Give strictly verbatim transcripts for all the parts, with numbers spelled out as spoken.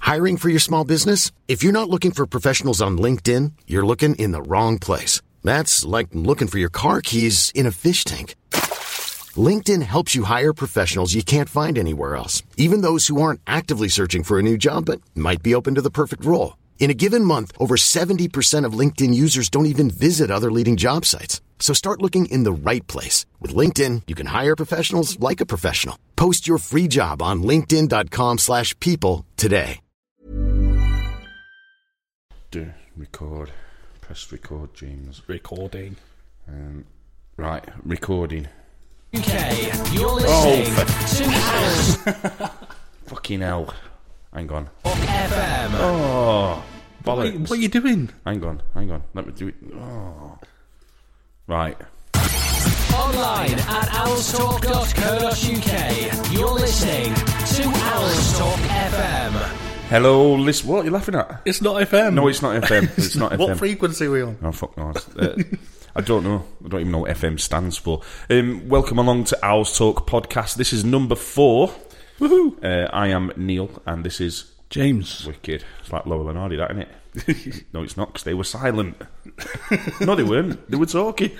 Hiring for your small business? If you're not looking for professionals on LinkedIn, you're looking in the wrong place. That's like looking for your car keys in a fish tank. LinkedIn helps you hire professionals you can't find anywhere else, even those who aren't actively searching for a new job but might be open to the perfect role. In a given month, over seventy percent of LinkedIn users don't even visit other leading job sites. So start looking in the right place. With LinkedIn, you can hire professionals like a professional. Post your free job on linkedin.com slash people today. Do record. Press record, James. Recording. Um, right, recording. Okay, you're listening oh, to House fucking hell. Hang on. F M. Oh, what, bollocks. what are you doing? Hang on, hang on. Let me do it. Oh. Right. Online at owlstalk dot co dot uk. You're listening to Owlstalk F M. Hello, listen. What are you laughing at? It's not F M. No, it's not F M. It's not F M. What frequency are we on? Oh, fuck no. Uh, I don't know. I don't even know what F M stands for. Um, welcome along to Owls Talk Podcast. This is number four. Woohoo! Uh, I am Neil, and this is James. Wicked. It's like Lower and Hardy, that, isn't it? No, it's not, because they were silent. No, they weren't. They were talking.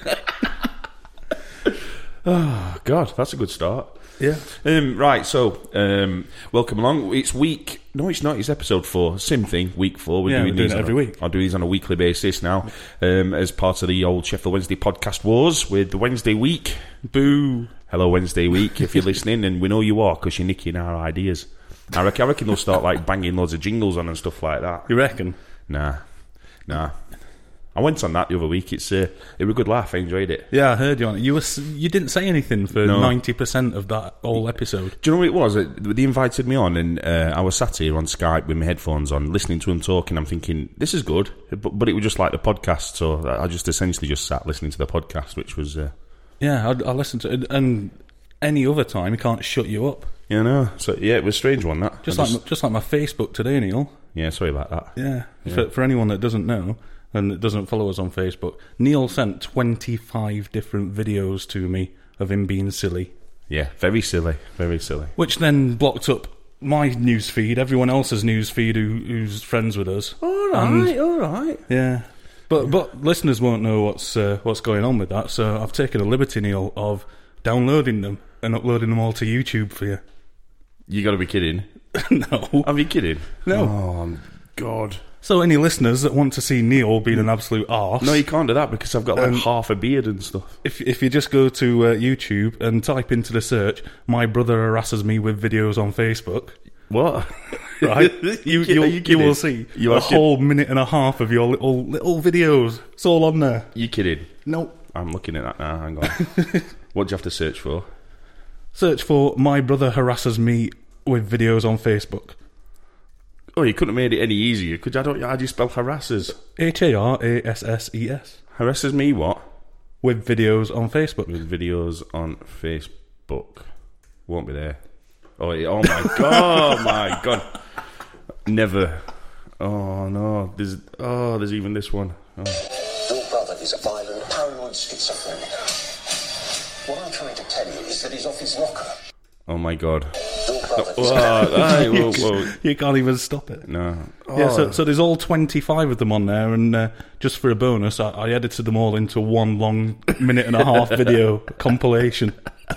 Oh, God, that's a good start. Yeah. Um, right, so, um, welcome along. It's week... No, it's not. It's episode four. Same thing, week four. We're yeah, doing we're doing these it every a, week. I'll do these on a weekly basis now, um, as part of the old Sheffield Wednesday podcast wars with the Wednesday week. Boo. Hello, Wednesday week, if you're listening, and we know you are, because you're nicking our ideas. I reckon, I reckon they'll start, like, banging loads of jingles on and stuff like that. You reckon? Nah. Nah. I went on that the other week. It's uh, it was a good laugh. I enjoyed it. Yeah, I heard you on it. You were you didn't say anything for no. ninety percent of that whole episode. Do you know what it was? They invited me on, and uh, I was sat here on Skype with my headphones on, listening to them talking. I'm thinking, this is good, but, but it was just like the podcast, so I just essentially just sat listening to the podcast, which was... Uh, yeah, I, I listened to it, and any other time, he can't shut you up. You know, so yeah, it was a strange one, that. Just I like just, just like my Facebook today, Neil. Yeah, sorry about that. Yeah, yeah. For, for anyone that doesn't know... and that doesn't follow us on Facebook, Neil sent twenty-five different videos to me of him being silly. Yeah, very silly, very silly. Which then blocked up my news feed, everyone else's news feed who, who's friends with us. All right, all right. Yeah. But yeah. but listeners won't know what's uh, what's going on with that, so I've taken a liberty, Neil, of downloading them and uploading them all to YouTube for you. You got to be kidding. No. Are you kidding? No. Oh, God. So any listeners that want to see Neil being an absolute arse... No, you can't do that because I've got like um, half a beard and stuff. If if you just go to uh, YouTube and type into the search, my brother harasses me with videos on Facebook... What? Right? you, you, you, you will see you a whole kidding? minute and a half of your little little videos. It's all on there. You kidding? Nope. I'm looking at that now, hang on. What do you have to search for? Search for my brother harasses me with videos on Facebook. Oh, you couldn't have made it any easier. Could you? I don't. How do you spell harasses? H A R A S S E S. Harasses me what? With videos on Facebook. With videos on Facebook. Won't be there. Oh, oh my god! Oh my god! Never. Oh no! There's oh, there's even this one. Oh. Your brother is a violent, paranoid schizophrenic. What I'm trying to tell you is that he's off his rocker. Oh my god! Oh, whoa, whoa, whoa. You can't even stop it. No. Oh. Yeah, so, so there's all twenty-five of them on there, and uh, just for a bonus, I, I edited them all into one long minute and a half video compilation.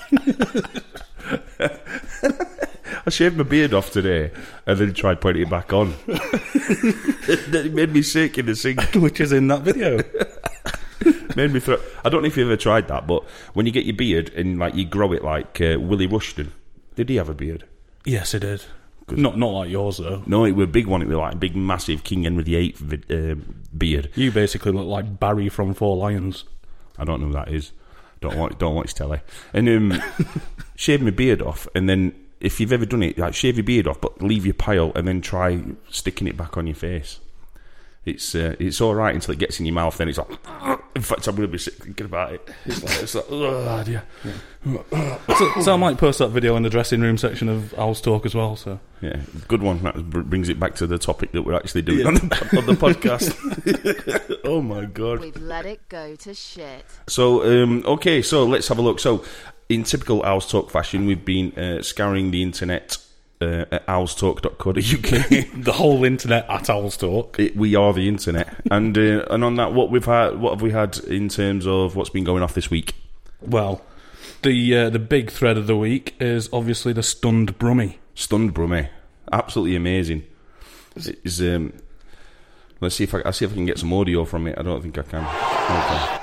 I shaved my beard off today and then tried putting it back on. It made me sick in the sink. Which is in that video. Made me throw. I don't know if you've ever tried that, but when you get your beard and like you grow it like uh, Willie Rushton. Did he have a beard? Yes, he did. Not not like yours, though. No, it was a big one. It was like a big, massive King Henry the Eighth vid, uh, beard. You basically look like Barry from Four Lions. I don't know who that is. Don't want, don't watch telly. And um, shaved my beard off, and then if you've ever done it, like shave your beard off, but leave your pile, and then try sticking it back on your face. It's uh, it's all right until it gets in your mouth. Then it's like, in fact, I'm going to be sick thinking about it. It's like, it's like oh dear. Yeah. so, so I might post that video in the dressing room section of Owl's Talk as well. So yeah, good one. That brings it back to the topic that we're actually doing yeah. on, the, on the podcast. Oh my god, we've let it go to shit. So um, okay, so let's have a look. So in typical Owl's Talk fashion, we've been uh, scouring the internet uh, at owls talk dot co dot U K. The whole internet at Owls Talk. It, we are the internet. and uh, and on that, what we've had, what have we had in terms of what's been going off this week? Well, the uh, the big thread of the week is obviously the stunned Brummie. Stunned Brummie, absolutely amazing. It's, um, let's see if I I'll see if I can get some audio from it. I don't think I can. Okay.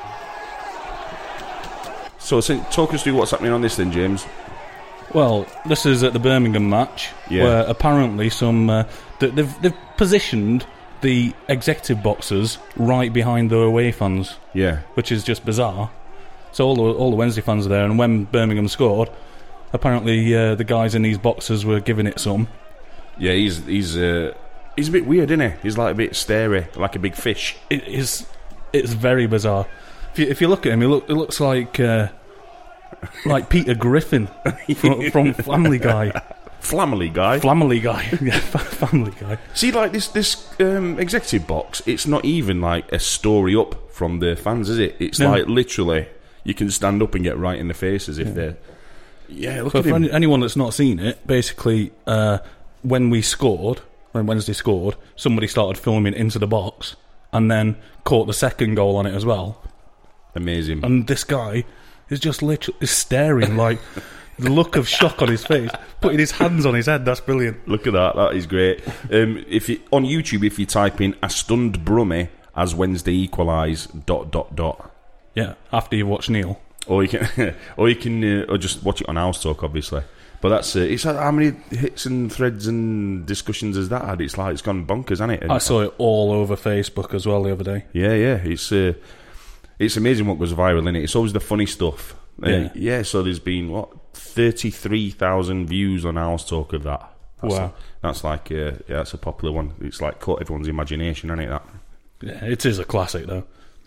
So, so talk us through what's happening on this then, James. Well, this is at the Birmingham match, Yeah. where apparently some uh, th- they've they've positioned the executive boxes right behind the away fans, Yeah. which is just bizarre. So all the all the Wednesday fans are there, and when Birmingham scored, apparently uh, the guys in these boxes were giving it some. Yeah, he's he's uh, he's a bit weird, isn't he? He's like a bit starey, like a big fish. It is it's very bizarre. If you, if you look at him, he look it looks like uh, like Peter Griffin from, from Family Guy. Family Guy. Family Guy, yeah, Family Guy. See, like this this um, executive box, it's not even like a story up from the fans, is it? It's No. like literally you can stand up and get right in the face as if Yeah. they're. Yeah, look But at for him. any, anyone that's not seen it, basically, uh, when we scored, when Wednesday scored, somebody started filming into the box and then caught the second goal on it as well. Amazing. And this guy is just literally staring, like the look of shock on his face, putting his hands on his head. That's brilliant. Look at that. That is great. Um, if you on YouTube, if you type in "a stunned Brummie" as Wednesday equalise dot dot dot, Yeah, after you watch Neil. or you can, or you can, uh, or just watch it on Owls Talk, obviously. But that's uh, it's uh, how many hits and threads and discussions has that had? It's like it's gone bonkers, hasn't it? And, I saw it all over Facebook as well the other day. yeah, yeah. It's uh, it's amazing what goes viral in it. It's always the funny stuff. Uh, Yeah. yeah. So there's been what thirty-three thousand views on Owls Talk of that. That's Wow. a, that's like uh, yeah, that's a popular one. It's like caught everyone's imagination, hasn't it? That. Yeah, it is a classic though.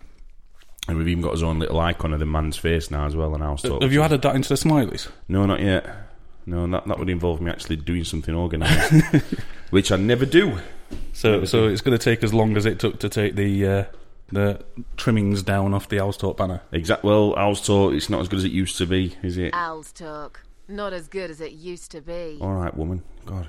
And we've even got his own little icon of the man's face now as well on Owls Talk. Have you added that into the smileys? No, not yet. No, that that would involve me actually doing something organised, which I never do. So, so it's going to take as long as it took to take the uh, the trimmings down off the Owls Talk banner. Exactly. Well, Owls Talk, it's not as good as it used to be, is it? Owls talk. Not as good as it used to be. All right, woman. God.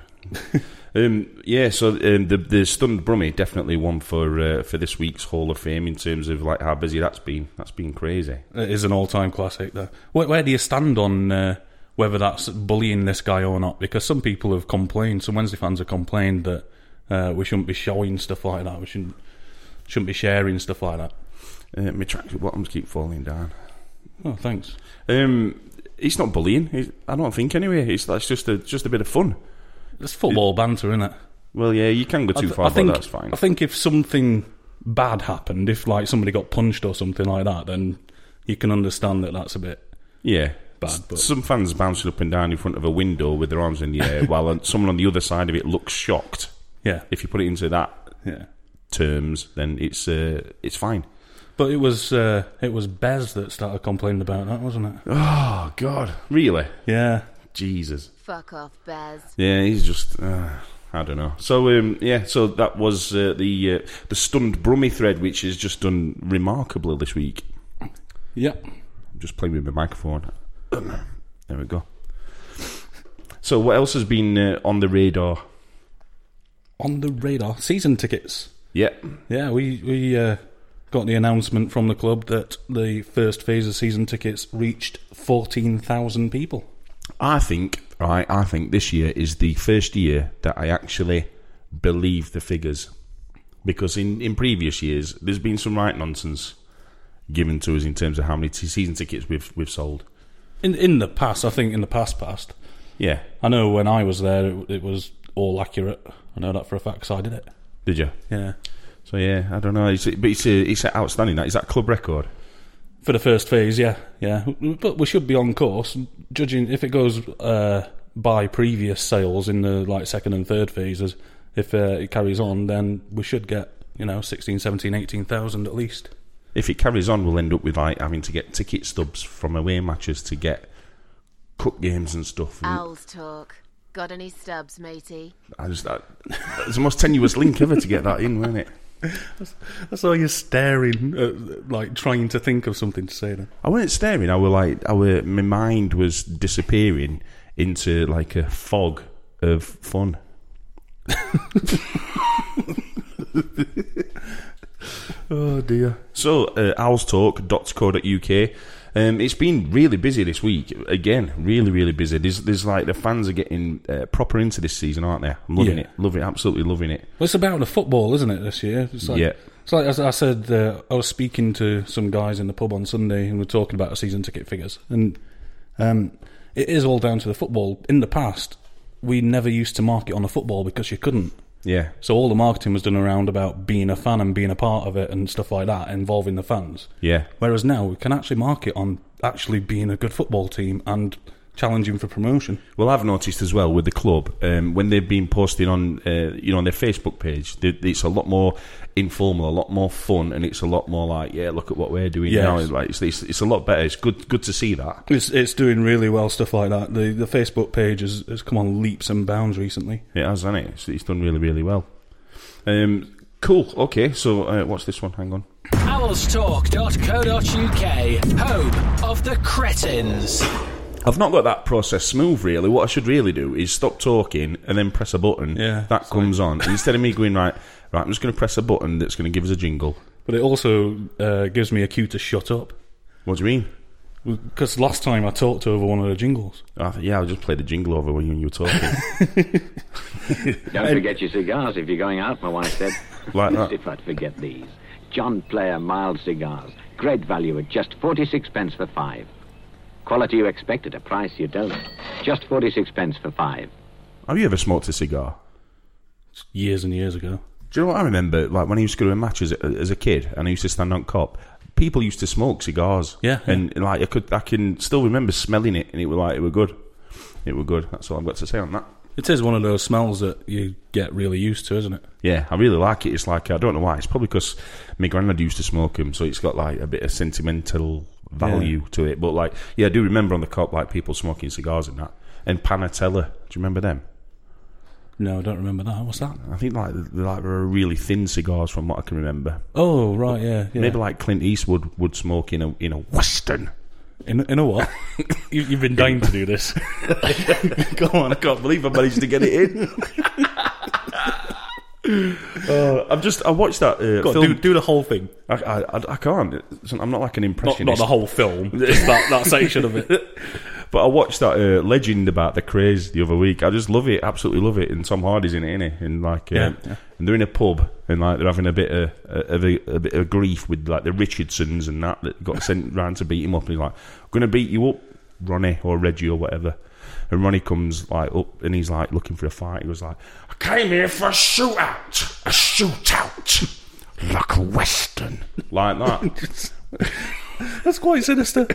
um, yeah. So um, the the stunned Brummie definitely one for uh, for this week's Hall of Fame in terms of like how busy that's been. That's been crazy. It is an all-time classic, though. Where, where do you stand on uh, whether that's bullying this guy or not? Because some people have complained, some Wednesday fans have complained that uh, we shouldn't be showing stuff like that. We shouldn't shouldn't be sharing stuff like that. Uh, my tracksuit bottoms keep falling down. Oh, thanks. Um, it's not bullying. It's, I don't think anyway. It's that's just a just a bit of fun. It's football banter, isn't it? Well, yeah, you can go too I, th- far, I think, but that's fine. I think if something bad happened, if like somebody got punched or something like that, then you can understand that that's a bit Yeah. bad. But Some fans bouncing up and down in front of a window with their arms in the air while someone on the other side of it looks shocked. yeah, If you put it into that yeah. terms, then it's uh, it's fine. But it was uh, it was Bez that started complaining about that, wasn't it? Oh, God. Really? Yeah. Jesus. Fuck off, Bez. Yeah, he's just... Uh, I don't know. So, um, yeah, so that was uh, the uh, the stunned Brummie thread, which has just done remarkably this week. Yep. I'm just playing with my microphone. There we go. So what else has been uh, on the radar? On the radar, season tickets. Yeah. Yeah, we we uh, got the announcement from the club that the first phase of season tickets reached fourteen thousand people. I think, right, I think this year is the first year that I actually believe the figures. Because in, in previous years, there's been some right nonsense given to us in terms of how many t- season tickets we've we've sold. In in the past, I think in the past past, Yeah. I know when I was there, it, it was all accurate. I know that for a fact because I did it. Did you? Yeah. So yeah, I don't know. It's, but it's a, it's outstanding. That is that a club record. For the first phase, yeah, yeah. But we should be on course. Judging if it goes uh, by previous sales in the like second and third phases, if uh, it carries on, then we should get, you know, sixteen, seventeen, eighteen thousand at least. If it carries on, we'll end up with like having to get ticket stubs from away matches to get cup games and stuff. Owls talk. Got any stubs, matey? I just that, it's the most tenuous link ever to get that in, wasn't it? I saw you staring, at, like trying to think of something to say then. I weren't staring. I were like, I were, my mind was disappearing into like a fog of fun. Oh dear. So, uh, owls talk dot co dot U K. Um, it's been really busy this week. Again, really, really busy. There's, there's like the fans are getting uh, proper into this season, aren't they? I'm loving Yeah. it, loving it, absolutely loving it. Well, it's about the football, isn't it, this year? It's like, Yeah. It's like, as I said, uh, I was speaking to some guys in the pub on Sunday and we were talking about the season ticket figures. And um, it is all down to the football. In the past, we never used to market on the football because you couldn't. Yeah, So all the marketing was done around about being a fan and being a part of it and stuff like that, involving the fans. yeah. Whereas now we can actually market on actually being a good football team and challenging for promotion. Well, I've noticed as well with the club, um, when they've been posting on, uh, you know, on their Facebook page, they, it's a lot more informal, a lot more fun, and it's a lot more like, yeah, look at what we're doing Yes. now. Like, it's, it's, it's a lot better. It's good, good to see that. It's it's doing really well, stuff like that. The the Facebook page has, has come on leaps and bounds recently. It has, hasn't it? It's, it's done really, really well. Um, cool. Okay, so uh, what's this one? Hang on. owls talk dot co dot U K, home of the cretins. I've not got that process smooth, really. What I should really do is stop talking and then press a button. Yeah, that sorry. comes on. Instead of me going, right, right, I'm just going to press a button that's going to give us a jingle. But it also uh, gives me a cue to shut up. What do you mean? Because last time I talked over one of the jingles. I th- yeah, I'll just play the jingle over when you, you were talking. Don't forget your cigars if you're going out, my wife said. Like that. If I'd forget these. John Player mild cigars. Great value at just forty-six pence for five. Quality you expect at a price you don't. Just forty-six pence for five. Have you ever smoked a cigar? Years and years ago. Do you know what I remember? Like when I used to go to a match as a, as a kid, and I used to stand on cop. People used to smoke cigars. Yeah, yeah. and like I could, I can still remember smelling it, and it was like it were good. It were good. That's all I've got to say on that. It is one of those smells that you get really used to, isn't it? Yeah, I really like it. It's like I don't know why. It's probably because my granddad used to smoke them, so it's got like a bit of sentimental value Yeah. to it. But like, yeah, I do remember on the cop like people smoking cigars and that. And Panatella, do you remember them? No, I don't remember that. What's that? I think like they're like they were really thin cigars from what I can remember. Oh, right, yeah. yeah. Maybe like Clint Eastwood would smoke in a in a Western. In, in a what? you, you've been dying to do this. Go on, I can't believe I managed to get it in. uh, I've just I watched that uh, Go on, film. do, do the whole thing. I, I, I can't. It's- I'm not like an Not, impressionist. not the whole film, just that, that section of it. But I watched that uh, legend about the craze the other week. I just love it, absolutely love it. And Tom Hardy's in it, innit? And like, um, Yeah, yeah. and they're in a pub, and like they're having a bit of, of a, a bit of grief with like the Richardsons and that that got sent round to beat him up. And he's like, "I'm gonna beat you up, Ronnie or Reggie or whatever." And Ronnie comes like up, and he's like looking for a fight. He was like, "I came here for a shootout, a shootout, like a Western, like that." That's quite sinister.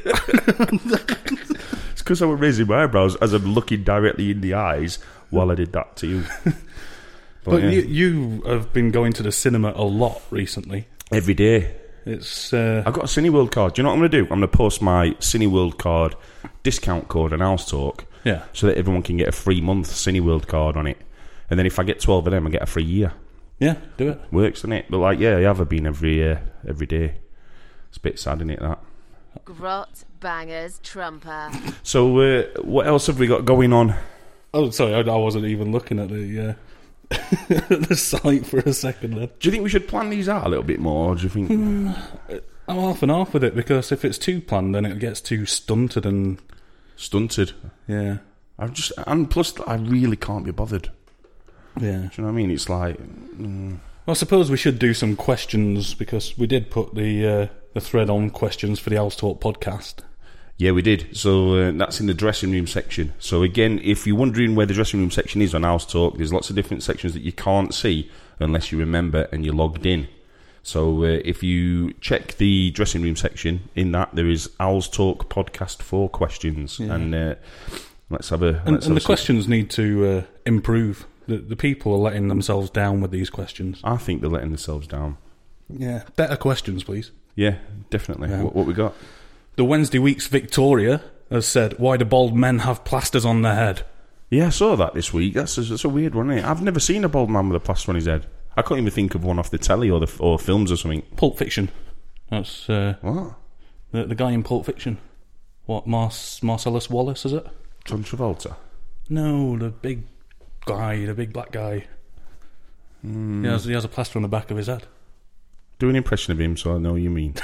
It's because I was raising my eyebrows as I'm looking directly in the eyes while I did that to you. But, But yeah. you, you have been going to the cinema a lot recently. Every day. It's uh, I've got a Cineworld card. Do you know what I'm going to do? I'm going to post my Cineworld card discount code on House Talk yeah. so that everyone can get a free month Cineworld card on it. And then if I get twelve of them, I get a free year. Yeah, do it. Works, doesn't it? But like, yeah, I have been every uh, every day. It's a bit sad, isn't it, that? Grot bangers trumper. So, uh, what else have we got going on? Oh, sorry, I, I wasn't even looking at the uh, the site for a second then. Do you think we should plan these out a little bit more? Or do you think... I'm half and half with it because if it's too planned, then it gets too stunted and Stunted. yeah, I'm just... And plus, I really can't be bothered. yeah. Do you know what I mean? It's like... Mm, I suppose we should do some questions because we did put the uh, the thread on questions for the Owls Talk podcast. yeah, we did. So uh, that's in the dressing room section. So again, if you're wondering where the dressing room section is on House Talk, there's lots of different sections that you can't see unless you remember and you're logged in. So uh, if you check the dressing room section, in that there is Owls Talk podcast for questions. Yeah. And uh, let's have a... And, let's and have the a- questions need to uh, improve. The, the people are letting themselves down with these questions. I think they're letting themselves down. Yeah, better questions, please. Yeah, definitely. Yeah. What, what we got? The Wednesday Week's Victoria has said, "Why do bald men have plasters on their head?" Yeah, I saw that this week. That's a, that's a weird one, isn't it? I've never seen a bald man with a plaster on his head. I can't even think of one off the telly or the or films or something. Pulp Fiction. That's uh, What? the, the guy in Pulp Fiction. What, Mar- Marcellus Wallace, is it? John Travolta? No, the big guy, the big black guy. Mm. He has he has a plaster on the back of his head. Do an impression of him, so I know what you mean.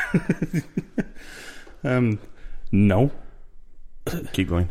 um, no. Keep going.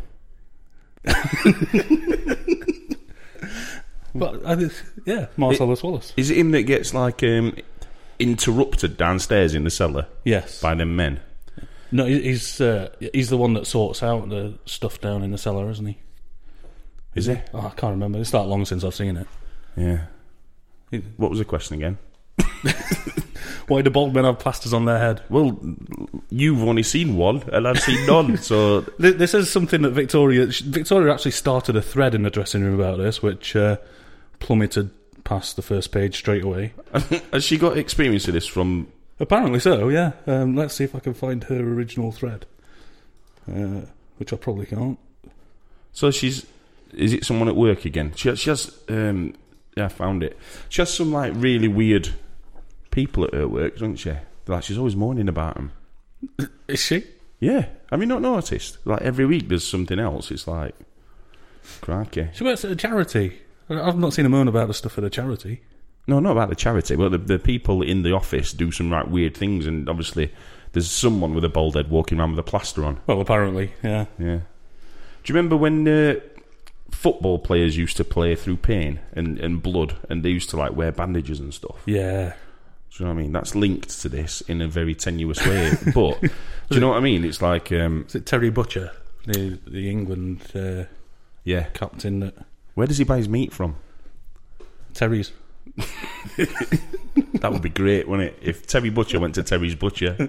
But I think, yeah, Marcellus Wallace. Is it him that gets like um, interrupted downstairs in the cellar? Yes. By them men. No, he's uh, he's the one that sorts out the stuff down in the cellar, isn't he? Is he? Oh, I can't remember. It's that long since I've seen it. Yeah. What was the question again? Why do bald men have plasters on their head? Well, you've only seen one, and I've seen none. So this is something that Victoria Victoria actually started a thread in the dressing room about this, which uh, plummeted past the first page straight away. Has she got experience of this from? Apparently so. Yeah. Um, let's see if I can find her original thread, uh, which I probably can't. So she's. Is it someone at work again? She has. She has um, yeah, I found it. She has some like really weird people at her work, doesn't she? Like she's always moaning about them. Is she? Yeah. Have you not noticed? Like every week there's something else. It's like, crikey. She works at a charity. I've not seen her moan about the stuff at a charity. No, not about the charity, but the, the people in the office do some right weird things, and obviously there's someone with a bald head walking around with a plaster on. Well, apparently, yeah. Yeah. Do you remember when uh, football players used to play through pain and, and blood, and they used to like wear bandages and stuff? Yeah. Do you know what I mean? That's linked to this in a very tenuous way. But do you know what I mean? It's like um, is it Terry Butcher, the the England uh, yeah captain? That where does he buy his meat from? Terry's. That would be great, wouldn't it? If Terry Butcher went to Terry's Butcher.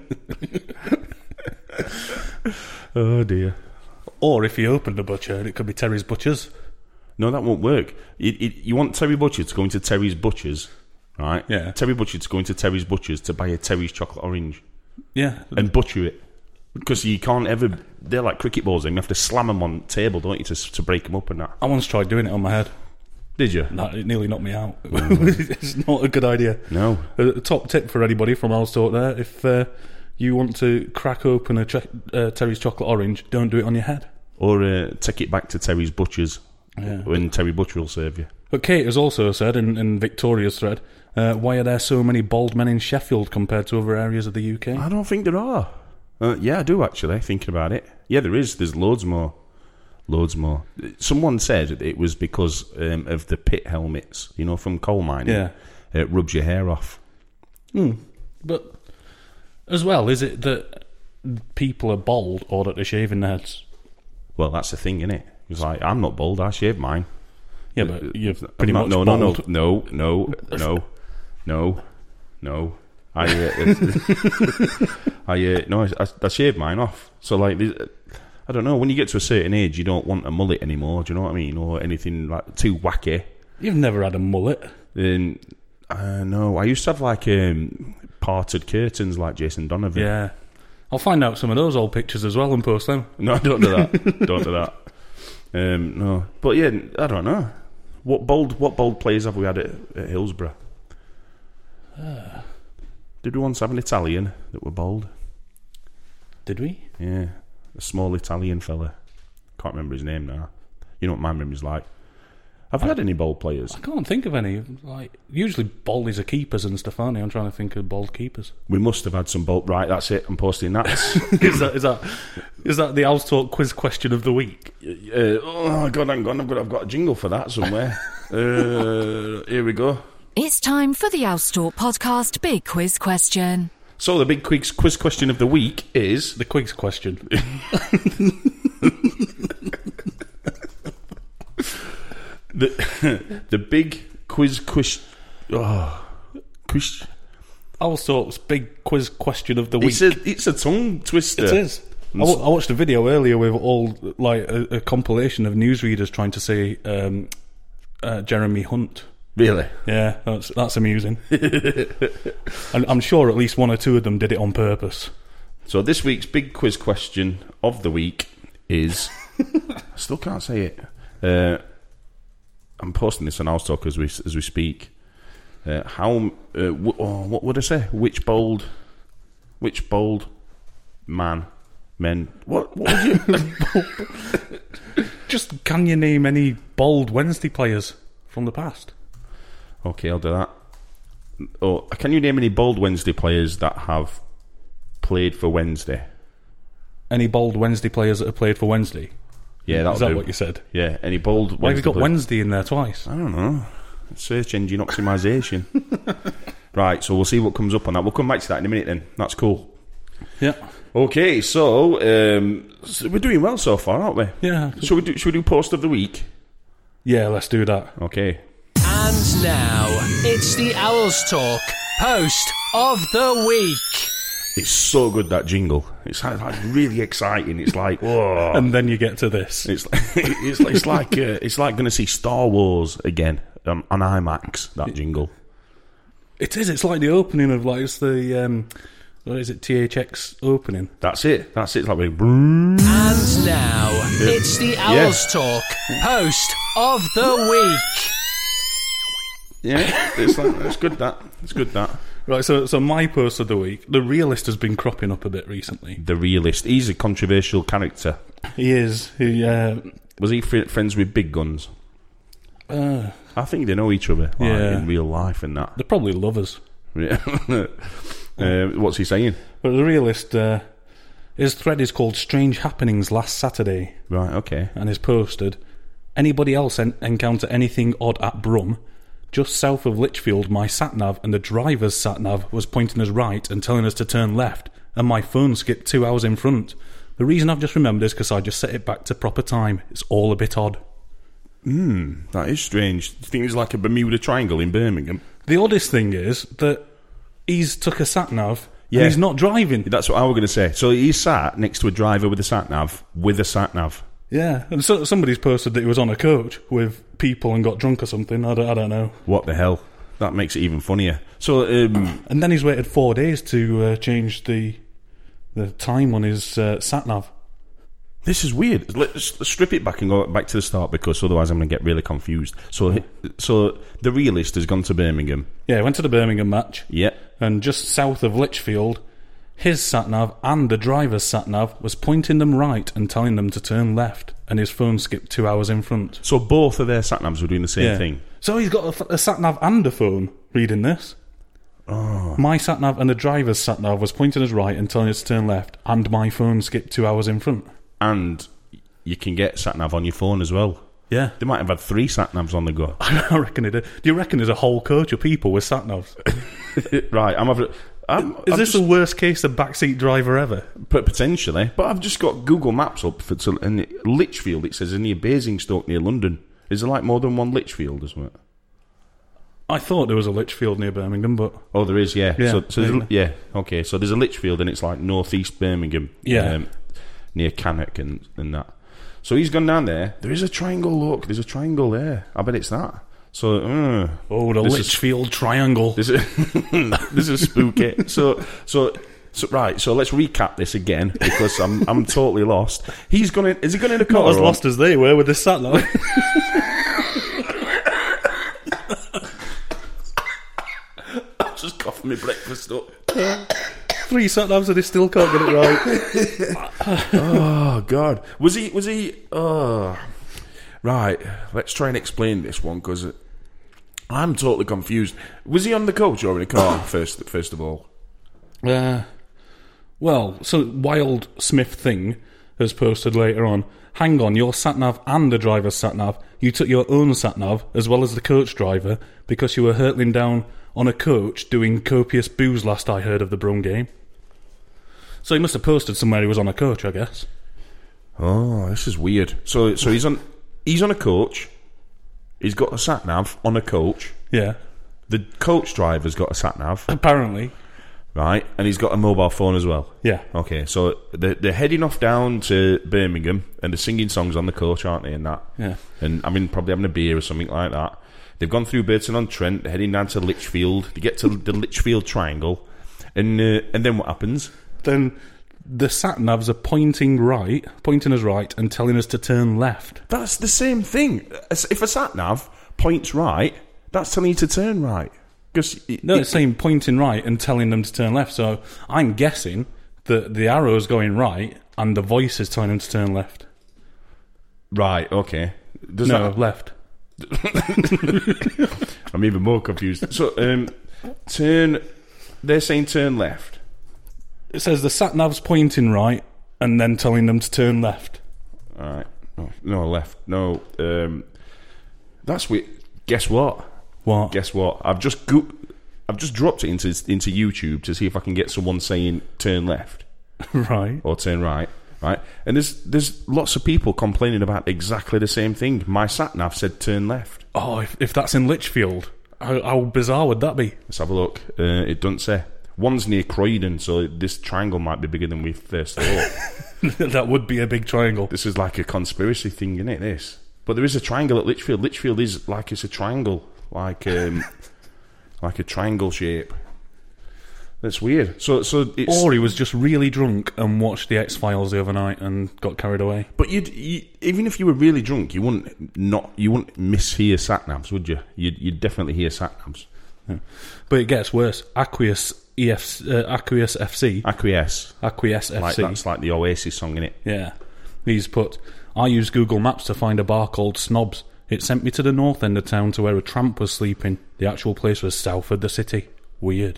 Oh dear. Or if he opened a butcher, it could be Terry's Butchers. No, that won't work. You, you, you want Terry Butcher to go into Terry's Butchers, right? Yeah. Terry Butcher to go into Terry's Butchers to buy a Terry's chocolate orange. Yeah. And butcher it. Because you can't ever... They're like cricket balls, and you have to slam them on the table, don't you, to, to break them up and that. I once tried doing it on my head. Did you? No, it nearly knocked me out. Mm. It's not a good idea. No. A, a top tip for anybody from Al's Talk there, if uh, you want to crack open a ch- uh, Terry's chocolate orange, don't do it on your head. Or uh, take it back to Terry's Butchers, yeah. When Terry Butcher will serve you. But Kate has also said in, in Victoria's thread, uh, why are there so many bald men in Sheffield compared to other areas of the U K? I don't think there are. Uh, yeah, I do actually, thinking about it. Yeah, there is. There's loads more. Loads more. Someone said it was because um, of the pit helmets, you know, from coal mining. Yeah. It rubs your hair off. Hmm. But as well, is it that people are bald or that they're shaving their heads? Well, that's the thing, isn't it? It's like, I'm not bald, I shave mine. Yeah, but you're pretty not, much no, bald. No, no, no, no, no, no. I, uh, I, uh, no, I, I shave mine off. So, like, I don't know, when you get to a certain age, you don't want a mullet anymore, do you know what I mean? Or anything, like, too wacky. You've never had a mullet? Um, uh, no, I used to have, like, um, parted curtains like Jason Donovan. Yeah. I'll find out some of those old pictures as well and post them. No, don't do that. Don't do that. Um, no, but yeah, I don't know. What bold, what bold players have we had at, at Hillsborough? Uh, Did we once have an Italian that were bold? Did we? Yeah, a small Italian fella. Can't remember his name now. You know what my memory's like. Have we had any bold players? I can't think of any. Like usually, baldies are keepers and stuff, aren't they? I'm trying to think of bold keepers. We must have had some bold. Right, that's it. I'm posting that. is that is that is that the Al's Talk quiz question of the week? Uh, oh God, hang on. I've got I've got a jingle for that somewhere. uh, here we go. It's time for the Al's Talk podcast big quiz question. So the big quiz quiz question of the week is the quiz question. The the big quiz quiz oh, quiz. Al's Talk's big quiz question of the week. It's a it's a tongue twister. It is. I, w- I watched a video earlier with all like a, a compilation of newsreaders trying to say um, uh, Jeremy Hunt. Really? Yeah, that's that's amusing. And I'm sure at least one or two of them did it on purpose. So this week's big quiz question of the week is I still can't say it. Uh, I'm posting this on Al's Talk as we as we speak. Uh, how? Uh, w- oh, what would I say? Which bold? Which bold man? Men? What? What would you? Just can you name any bold Wednesday players? from the past. Okay, I'll do that. Oh, can you name any bold Wednesday players that have played for Wednesday? Any bold Wednesday players that have played for Wednesday? Yeah, that'll Is that do. what you said? Yeah, any bold Why have you got players? Wednesday in there twice? I don't know. Search engine optimization. Right, so we'll see what comes up on that. We'll come back to that in a minute then. That's cool. Yeah. Okay, so, um, so we're doing well so far, aren't we? Yeah. Should we do, should we do post of the week? Yeah, let's do that. Okay. And now, it's the Owls Talk Post of the Week. It's so good, that jingle. It's like, like really exciting. It's like, whoa. And then you get to this. It's like, it's, it's like uh, it's like going to see Star Wars again on, on IMAX. That jingle. It is. It's like the opening of like it's the um, what is it? T H X opening. That's it. That's it. It's like we. And now it's the Owls Yeah. Talk Post of the Week. Yeah, it's like it's good. That it's good. That Right. So, so my post of the week, the realist has been cropping up a bit recently. the realist. He's a controversial character. He is. He. Uh, Was he fr- friends with Big Guns? uh, I think they know each other, like, Yeah. in real life and that. they're probably lovers. Yeah. uh, what's he saying? But the realist, uh, his thread is called "Strange Happenings Last Saturday," Right. Okay. and is posted. Anybody else en- encounter anything odd at Brum? Just south of Lichfield, my sat-nav and the driver's sat-nav was pointing us right and telling us to turn left, and my phone skipped two hours in front. The reason I've just remembered is because I just set it back to proper time. It's all a bit odd. Hmm. That is strange. Do you think it's like a Bermuda Triangle in Birmingham? The oddest thing is that he's took a sat-nav Yeah. and he's not driving. That's what I was going to say. So he sat next to a driver with a sat nav, with a sat nav. Yeah, and so, somebody's posted that he was on a coach with people and got drunk or something. I don't, I don't know. What the hell? That makes it even funnier. So, um, And then he's waited four days to uh, change the the time on his uh, sat nav. this is weird. Let's, let's strip it back and go back to the start, because otherwise I'm going to get really confused. So, so the realist has gone to Birmingham. Yeah, went to the Birmingham match, Yeah. and just south of Lichfield, his sat nav and the driver's sat nav was pointing them right and telling them to turn left, and his phone skipped two hours in front. So both of their sat navs were doing the same Yeah. thing. So he's got a, a sat nav and a phone reading this. Oh. My sat nav and the driver's sat nav was pointing us right and telling us to turn left, and my phone skipped two hours in front. And you can get sat nav on your phone as well. Yeah. They might have had three sat navs on the go. I reckon it. Do you reckon there's a whole coach of people with sat navs? Right. I'm having. I'm, Is I'm this just, the worst case of backseat driver ever? P- potentially, but I've just got Google Maps up for to, and it, Lichfield. It says near Basingstoke, near London. Is there like more than one Lichfield, isn't it? I thought there was a Lichfield near Birmingham, but Oh, there is, yeah. Yeah, so, so there's, maybe. yeah, okay. So there's a Lichfield, and it's like northeast Birmingham, Yeah. um, near Cannock and, and that. So he's gone down there. There is a triangle. Look, there's a triangle there. I bet it's that. So, uh, oh, the this is- Lichfield Triangle. This is this is spooky. So so so right. So let's recap this again, because I'm I'm totally lost. He's gonna is he going in a car? Not as or- lost as they were with the sat nav. Just coughing my breakfast up. Three sat navs and they still can't get it right. Oh God, was he was he? Oh, right. Let's try and explain this one, because I'm totally confused. Was he on the coach or in a car? first first of all. Uh, well, so Wild Smith Thing has posted later on. Hang on, your sat nav and the driver's sat nav. You took your own sat nav as well as the coach driver because you were hurtling down on a coach doing copious booze. Last I heard of the Brum game. So he must have posted somewhere he was on a coach, I guess. Oh, this is weird. So so he's on he's on a coach. He's got a sat nav on a coach. Yeah, The coach driver's got a sat nav, apparently. right? And he's got a mobile phone as well. Yeah. Okay, so they're, they're heading off down to Birmingham, and they're singing songs on the coach, aren't they? And that. Yeah. And I mean, probably having a beer or something like that. They've gone through Burton-on-Trent, they're heading down to Lichfield. They get to the Lichfield Triangle, and uh, and then what happens? Then the sat navs are pointing right, pointing us right, and telling us to turn left. That's the same thing. If a sat nav points right, that's telling you to turn right. Because No, it's saying pointing right and telling them to turn left. So I'm guessing that the arrow's going right and the voice is telling them to turn left. right, okay. Does no, that, left. I'm even more confused. So, um, turn. They're saying turn left. It says the sat nav's pointing right and then telling them to turn left. All right. No, no left. No. Um, that's weird. Guess what? What? Guess what? I've just go- I've just dropped it into into YouTube to see if I can get someone saying turn left, right, or turn right, right. And there's there's lots of people complaining about exactly the same thing. My sat nav said turn left. Oh, if, if that's in Lichfield, how, how bizarre would that be? Let's have a look. Uh, it doesn't say. One's near Croydon, so this triangle might be bigger than we first thought. That would be a big triangle. This is like a conspiracy thing, isn't it? This, but there is a triangle at Lichfield. Lichfield is like it's a triangle, like. Um, Like a triangle shape. That's weird. So, so it's, or he was just really drunk and watched the X-Files the other night and got carried away. But you'd, you, even if you were really drunk, you wouldn't not you wouldn't mishear sat-navs, would you? You'd, you'd definitely hear sat-navs. Yeah. But it gets worse. Aqueous E F, uh, Aqueous F C. Acquiesce. Acquiesce F C. Like, that's like the Oasis song, innit? Yeah. He's put, I used Google Maps to find a bar called Snobs. It sent me to the north end of town to where a tramp was sleeping. The actual place was south of the city. Weird.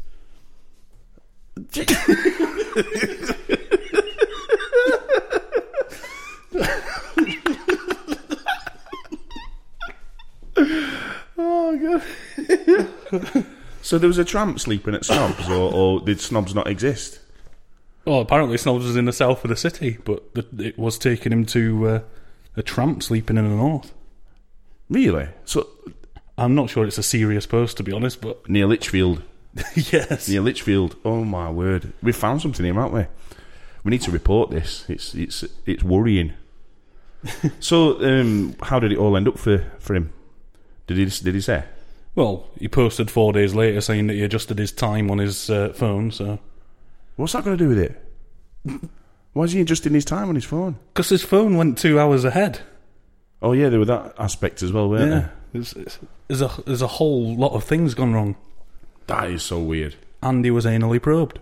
Oh, God. So there was a tramp sleeping at Snobs, or, or did Snobs not exist? Well, apparently Snobs was in the south of the city, but the, it was taking him to uh, a tramp sleeping in the north. Really? So I'm not sure it's a serious post, to be honest, but near Lichfield. Yes, near Lichfield. Oh my word, we found something here, haven't we? We need to report this. It's it's it's worrying. So, um, how did it all end up for, for him? Did he did he say? Well, he posted four days later saying that he adjusted his time on his uh, phone. So, what's that got to do with it? Why is he adjusting his time on his phone? Because his phone went two hours ahead. Oh yeah, there were that aspect as well, weren't yeah. there? There's, there's a there's a whole lot of things gone wrong. That is so weird. And he was anally probed.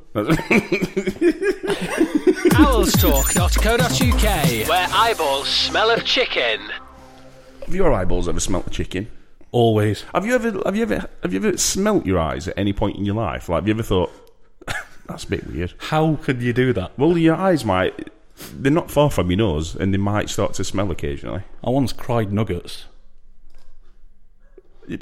owls talk dot co dot U K, where eyeballs smell of chicken. Have your eyeballs ever smelt the chicken? Always. Have you ever have you ever have you ever smelt your eyes at any point in your life? Like, have you ever thought that's a bit weird? How could you do that? Well, your eyes might. They're not far from your nose, and they might start to smell occasionally. I once cried nuggets. You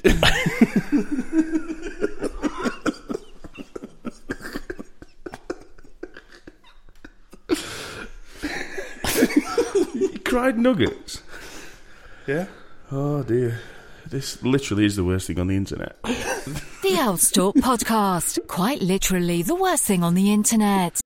cried nuggets? Yeah. Oh dear. This literally is the worst thing on the internet. The Owls Talk podcast. Quite literally the worst thing on the internet.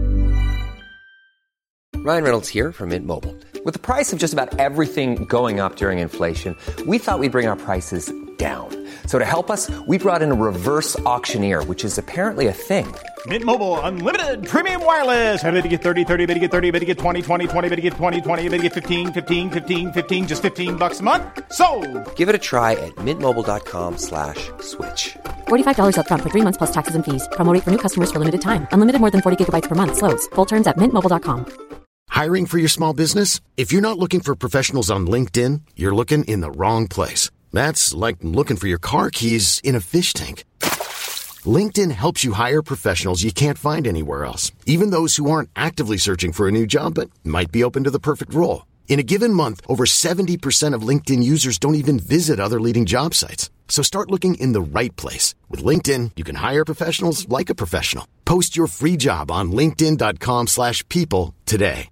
Ryan Reynolds here from Mint Mobile. With the price of just about everything going up during inflation, we thought we'd bring our prices down. So to help us, we brought in a reverse auctioneer, which is apparently a thing. Mint Mobile Unlimited Premium Wireless. How to get thirty, thirty, how to get thirty, how to get twenty, twenty, twenty, how to get twenty, twenty, how to get fifteen, fifteen, fifteen, fifteen, just fifteen bucks a month? Sold! Give it a try at mintmobile.com slash switch. forty-five dollars up front for three months plus taxes and fees. Promo rate for new customers for limited time. Unlimited more than forty gigabytes per month. Slows full terms at mint mobile dot com. Hiring for your small business? If you're not looking for professionals on LinkedIn, you're looking in the wrong place. That's like looking for your car keys in a fish tank. LinkedIn helps you hire professionals you can't find anywhere else, even those who aren't actively searching for a new job but might be open to the perfect role. In a given month, over seventy percent of LinkedIn users don't even visit other leading job sites. So start looking in the right place. With LinkedIn, you can hire professionals like a professional. Post your free job on linkedin.com slash people today.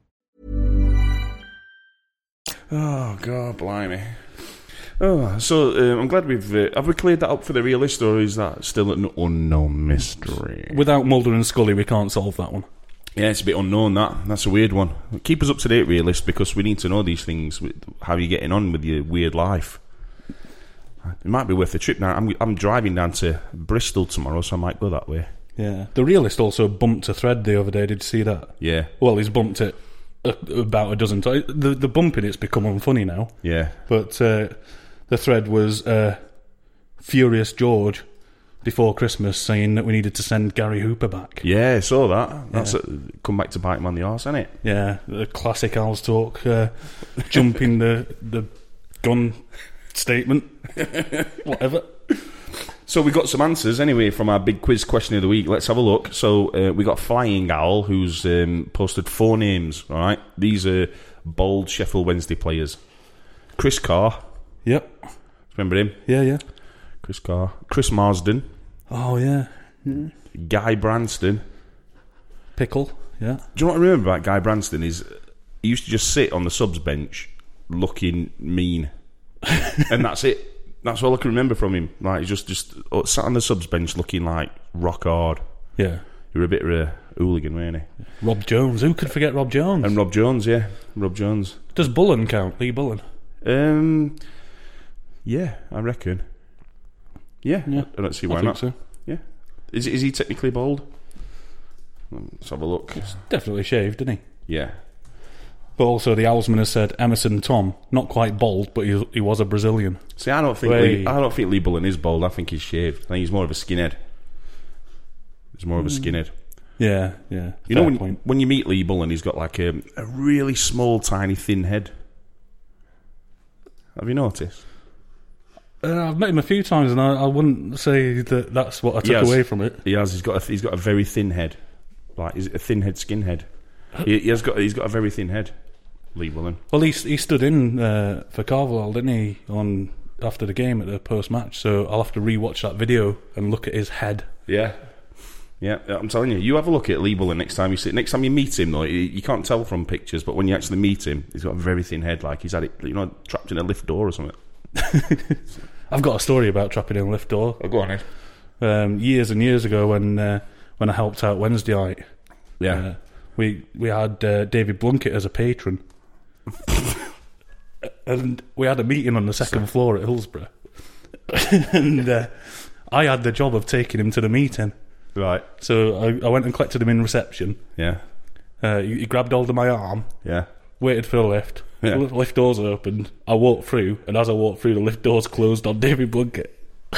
Oh, God, blimey. Oh, so uh, I'm glad we've... Uh, have we cleared that up for the realist, or is that still an unknown mystery? Without Mulder and Scully, we can't solve that one. Yeah, it's a bit unknown, that. That's a weird one. Keep us up to date, realist, because we need to know these things. How are you getting on with your weird life? It might be worth a trip now. I'm, I'm driving down to Bristol tomorrow, so I might go that way. Yeah. The realist also bumped a thread the other day. Did you see that? Yeah. Well, he's bumped it a, about a dozen times. The, the bumping it's become unfunny now. Yeah. But uh, the thread was uh, Furious George before Christmas saying that we needed to send Gary Hooper back. Yeah, I saw that. That's Yeah. a, come back to bite him on the arse, isn't it? Yeah, the classic Owls talk, uh, jumping the the gun statement. Whatever. So we got some answers anyway from our big quiz question of the week. Let's have a look. So uh, we got Flying Owl, who's um, posted four names. All right, these are bold Sheffield Wednesday players. Chris Carr. Yep. Remember him? Yeah, yeah. Chris Carr. Chris Marsden. Oh, yeah. yeah. Guy Branston. Pickle, yeah. Do you know what I remember about Guy Branston is he used to just sit on the subs bench looking mean. And that's it. That's all I can remember from him. Like, he just, just sat on the subs bench looking like rock hard. Yeah. You were a bit of a hooligan, weren't he? Rob Jones. Who could forget Rob Jones? And Rob Jones, yeah. Rob Jones. Does Bullen count? Lee Bullen? Um, yeah, I reckon. Yeah, yeah. I don't see why I think not. So. Yeah. Is, is he technically bald? Let's have a look. He's definitely shaved, didn't he? Yeah. But also the Owlsman has said Emerson Tom, not quite bald, but he, he was a Brazilian. See, I don't think Lee, I don't think Lee Bullen is bald. I think he's shaved. I think he's more of a skinhead. He's more of a skinhead. Yeah, yeah. You know, when, when you meet Lee Bullen, he's got like a, a really small, tiny, thin head. Have you noticed? Uh, I've met him a few times, and I, I wouldn't say that that's what I took away from it. He has. He's got. A, he's got a very thin head. Like, is it a thin head, skin head? He, he has got. He's got a very thin head. Lee Bullen. Well, he he stood in uh, for Carvalhal, didn't he? On after the game at the post match. So I'll have to rewatch that video and look at his head. Yeah. Yeah, I'm telling you, you have a look at Lee Bullen next time you see. Next time you meet him, though, you, you can't tell from pictures, but when you actually meet him, he's got a very thin head, like he's had it, you know, trapped in a lift door or something. I've got a story about trapping in a lift door. Oh, go on, Ed. Um, years and years ago, when uh, when I helped out Wednesdayite, yeah, uh, we we had uh, David Blunkett as a patron, and we had a meeting on the second so. floor at Hillsborough, and uh, I had the job of taking him to the meeting. Right. So I, I went and collected him in reception. Yeah. Uh, he, he grabbed hold of my arm. Yeah. Waited for the lift. Yeah. The lift doors opened. I walked through, and as I walked through, the lift doors closed on David Blunkett.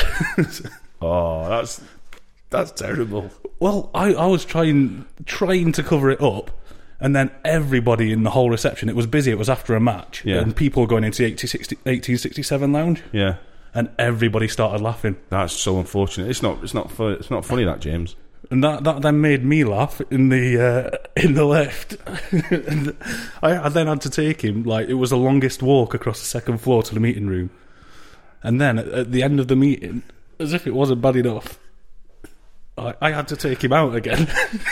Oh, that's that's terrible. Well, I, I was trying trying to cover it up, and then everybody in the whole reception, it was busy, it was after a match, yeah. and people were going into the eighteen sixty-seven lounge. Yeah. And everybody started laughing. That's so unfortunate. It's not. It's not. Fu- it's not funny, that, James. And that, that then made me laugh in the uh, in the lift. And I, I then had to take him. Like, it was the longest walk across the second floor to the meeting room. And then at, at the end of the meeting, as if it wasn't bad enough, I, I had to take him out again.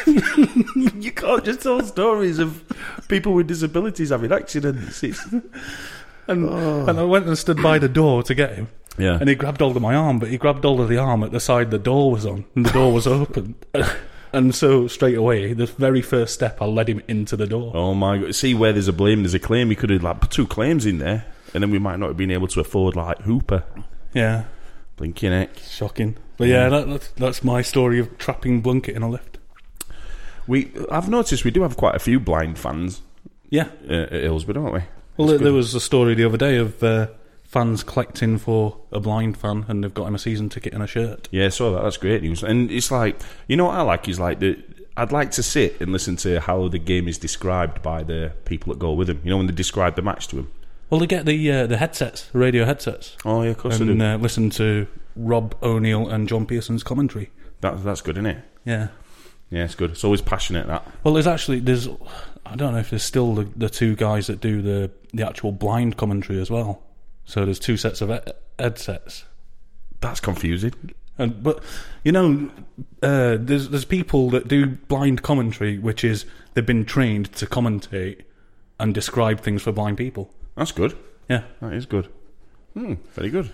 You can't just tell stories of people with disabilities having accidents. It's... And, oh. and I went and stood by the door to get him. Yeah. And he grabbed hold of my arm, but he grabbed hold of the arm at the side the door was on, and the door was open. And so straight away, the very first step, I led him into the door. Oh my God! See, where there's a blame, there's a claim. He could have like put two claims in there, and then we might not have been able to afford like Hooper. Yeah. Blinking neck. Shocking. But yeah, that, that's, that's my story of trapping Blunkett in a lift. We, I've noticed we do have quite a few blind fans. Yeah. Uh, at Hillsborough, don't we? Well, there, there was a story the other day of uh, fans collecting for a blind fan, and they've got him a season ticket and a shirt. Yeah, I saw that. That's great news. And it's like, you know what I like is like the. I'd like to sit and listen to how the game is described by the people that go with him. You know, when they describe the match to him. Well, they get the uh, the headsets, the radio headsets. Oh yeah, of course and, they do. Uh, listen to Rob O'Neill and John Pearson's commentary. That, that's good, isn't it? Yeah. Yeah, it's good. It's always passionate, that. Well, there's actually, there's, I don't know if there's still the, the two guys that do the, the actual blind commentary as well. So there's two sets of ed- headsets. That's confusing. And But, you know, uh, there's there's people that do blind commentary, which is they've been trained to commentate and describe things for blind people. That's good. Yeah. That is good. Hmm, very good.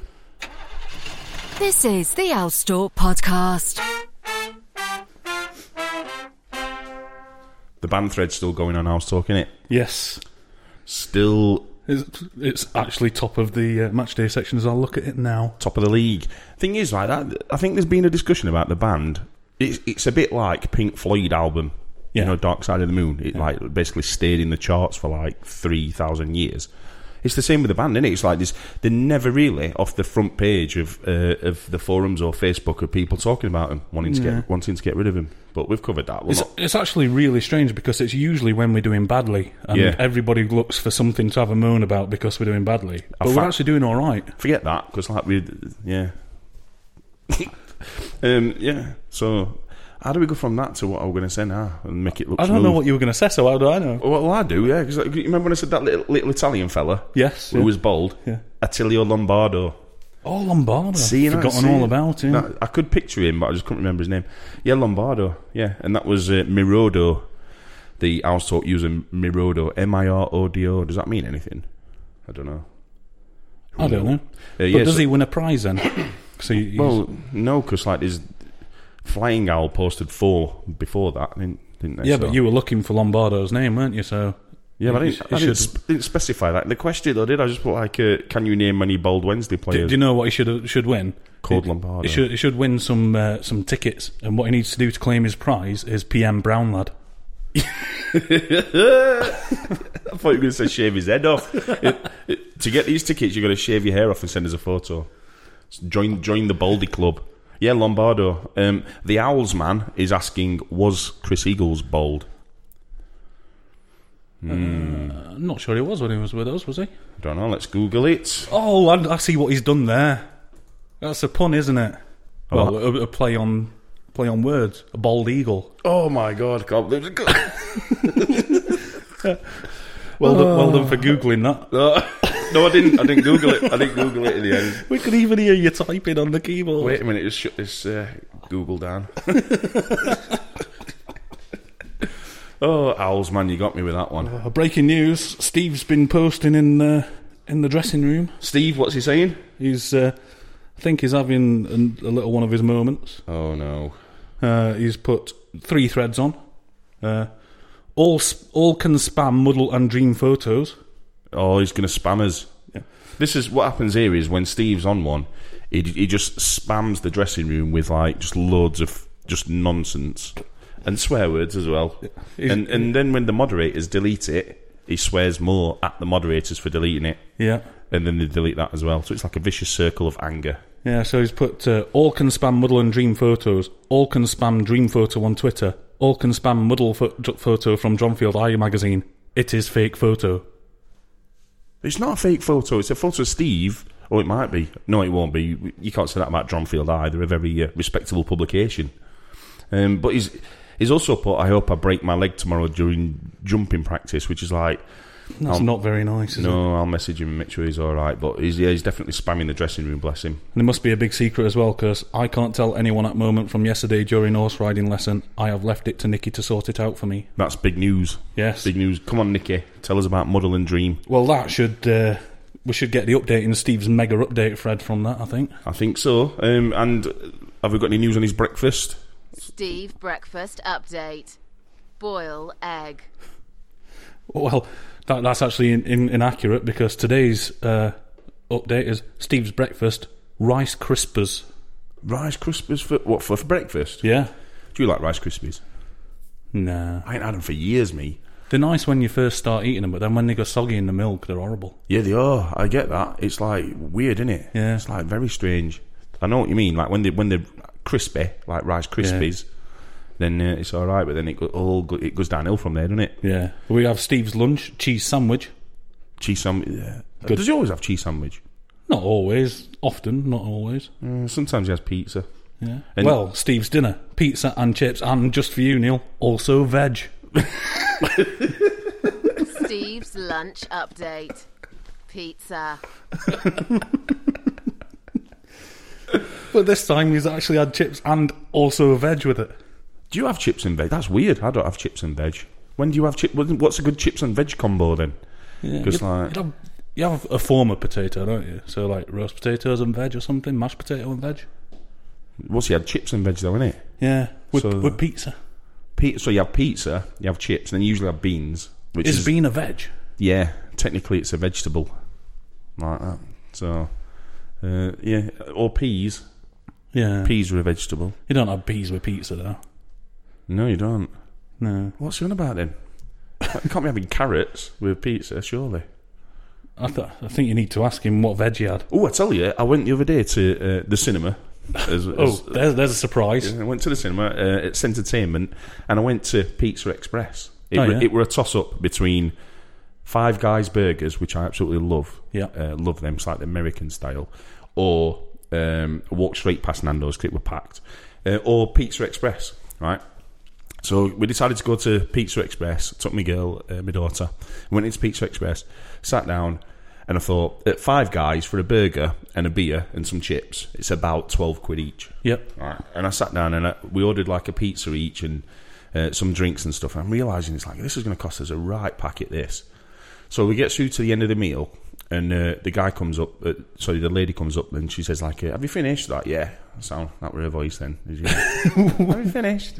This is the Owlstalk Podcast. The band thread's still going on Owlstalk, isn't it? Yes. Still... It's, it's actually top of the uh, matchday section as I'll look at it now. Top of the league. Thing is, like that, I think there's been a discussion about the band. It's, it's a bit like Pink Floyd album, yeah. you know, Dark Side of the Moon. It yeah. like basically stayed in the charts for like three thousand years. It's the same with the band, isn't it? It's like this. They're never really off the front page of uh, of the forums or Facebook of people talking about them, wanting to Yeah. get wanting to get rid of him. But we've covered that. We're It's, not, it's actually really strange because it's usually when we're doing badly, and Yeah. everybody looks for something to have a moan about because we're doing badly. But I we're fa- actually doing all right. forget that because like we, yeah, um, yeah. So how do we go from that to what I'm going to say now and make it look? I don't smooth? know what you were going to say, so how do I know? Well, I do, yeah. Because like, you remember when I said that little, little Italian fella? Yes, who yeah. was bald. Yeah. Attilio Lombardo. Oh, Lombardo. See, I've forgotten see, all about him. that- I could picture him, but I just couldn't remember his name. Yeah, Lombardo. Yeah, and that was uh, Mirodo, the House Talk user Mirodo. M I R O D O. Does that mean anything? I don't know. I don't know. Uh, But yeah, does so- he win a prize then? So he- he's- Well, no, because like his Flying Owl posted four before that, didn't, didn't they? yeah, So- but you were looking for Lombardo's name, weren't you? So Yeah, but I you- didn't, you I didn't, should- sp- didn't specify that. The question though, did I just put like, uh, can you name any Bold Wednesday Do, players? do you know what he should should win? Called He- Lombardo. He should he should win some uh, some tickets, and what he needs to do to claim his prize is P M Brown lad. I thought you were going to say shave his head off. It- it- to get these tickets, you've got to shave your hair off and send us a photo. Join join the Baldy Club. Yeah, Lombardo. Um, the Owls man is asking, was Chris Eagles bald? Hmm. Uh, I'm not sure he was when he was with us, was he? Don't know. Let's Google it. Oh, I, I see what he's done there. That's a pun, isn't it? Oh. Well, a, a play on play on words. A bald eagle. Oh my God! I can't believe it. Well, done, well Oh. done for googling that. No, no, I didn't. I didn't Google it. I didn't Google it in the end. We could even hear you typing on the keyboard. Wait a minute. Just shut this uh, Google down. Oh, Owls man, you got me with that one. Uh, breaking news: Steve's been posting in uh, in the dressing room. Steve, what's he saying? He's, uh, I think, he's having a, a little one of his moments. Oh no! Uh, he's put three threads on. Uh, all sp- all can spam muddle and dream photos. Oh, he's going to spam us. Yeah. This is what happens here is when Steve's on one, he he just spams the dressing room with like just loads of just nonsense and swear words as well. He's- And and then when the moderators delete it, he swears more at the moderators for deleting it. Yeah. And then they delete that as well. So it's like a vicious circle of anger. Yeah, so he's put uh, all can spam muddle and dream photos. All can spam dream photo on Twitter. All can spam muddle pho- photo from Johnfield Eye magazine. It is fake photo. It's not a fake photo. It's a photo of Steve. Or it might be. No, it won't be. You can't say that about Dronfield Eye. They're a very uh, respectable publication. Um, but he's he's also put, I hope I break my leg tomorrow during jumping practice, which is like... That's I'll- not very nice, is it? No, I'll message him and make sure he's all right. But he's, yeah, he's definitely spamming the dressing room, bless him. And it must be a big secret as well, because I can't tell anyone at the moment from yesterday during horse riding lesson. I have left it to Nikki to sort it out for me. That's big news. Yes. Big news. Come on, Nicky. Tell us about Muddle and Dream. Well, that should... Uh, we should get the update in Steve's mega update thread from that, I think. I think so. Um, and have we got any news on his breakfast? Steve breakfast update. Boil egg. Well, that, that's actually in, in, inaccurate because today's uh, update is Steve's breakfast, Rice Krispies. Rice Krispies for what, for, for breakfast? Yeah. Do you like Rice Krispies? Nah. I ain't had them for years, me. They're nice when you first start eating them, but then when they go soggy in the milk, they're horrible. Yeah, they are. I get that. It's like weird, isn't it? Yeah. It's like very strange. I know what you mean. Like when they when they're crispy, like Rice Krispies, then uh, it's all right. But then it go, all go, it goes downhill from there, doesn't it? Yeah. We have Steve's lunch, cheese sandwich. Cheese sandwich. Yeah. Good. Does he always have cheese sandwich? Not always. Often, not always. Uh, sometimes he has pizza. Yeah. And- Well, Steve's dinner, pizza and chips, and just for you, Neil, also veg. Steve's lunch update. Pizza. But this time he's actually had chips and also veg with it. Do you have chips and veg? That's weird. I don't have chips and veg. When do you have chips? What's a good chips and veg combo then? Yeah, Because you, like, you have, you have a form of potato, don't you? So like roast potatoes and veg or something, mashed potato and veg. what's he had chips and veg though, innit? Yeah, with, So- with pizza. Pe- so you have pizza, you have chips, and then you usually have beans. Which Is is bean a veg? Yeah, technically it's a vegetable, like that. So uh, yeah, or peas. Yeah. Peas are a vegetable. You don't have peas with pizza, though. No, you don't. No. What's you on about then? You can't be having carrots with pizza, surely. I, th- I think you need to ask him what veg he had. Oh, I tell you, I went the other day to uh, the cinema. As, oh, as, there's, there's a surprise. I went to the cinema, uh, it's entertainment, and I went to Pizza Express. It, oh, were, yeah. it were a toss-up between Five Guys burgers, which I absolutely love. Yeah. Uh, love them. It's like the American style. Or um, walk straight past Nando's because it were packed. Uh, or Pizza Express, right? So we decided to go to Pizza Express. Took my girl, uh, my daughter, went into Pizza Express, sat down, and I thought, at Five Guys for a burger and a beer and some chips, it's about twelve quid each. Yep. Right. And I sat down and I, we ordered like a pizza each and uh, some drinks and stuff. And I'm realising it's like, this is going to cost us a right packet, this. So we get through to the end of the meal, and uh, the guy comes up, uh, sorry, the lady comes up, and she says, like, uh, have you finished? Like, yeah. Sound, that were her voice then. Have you finished?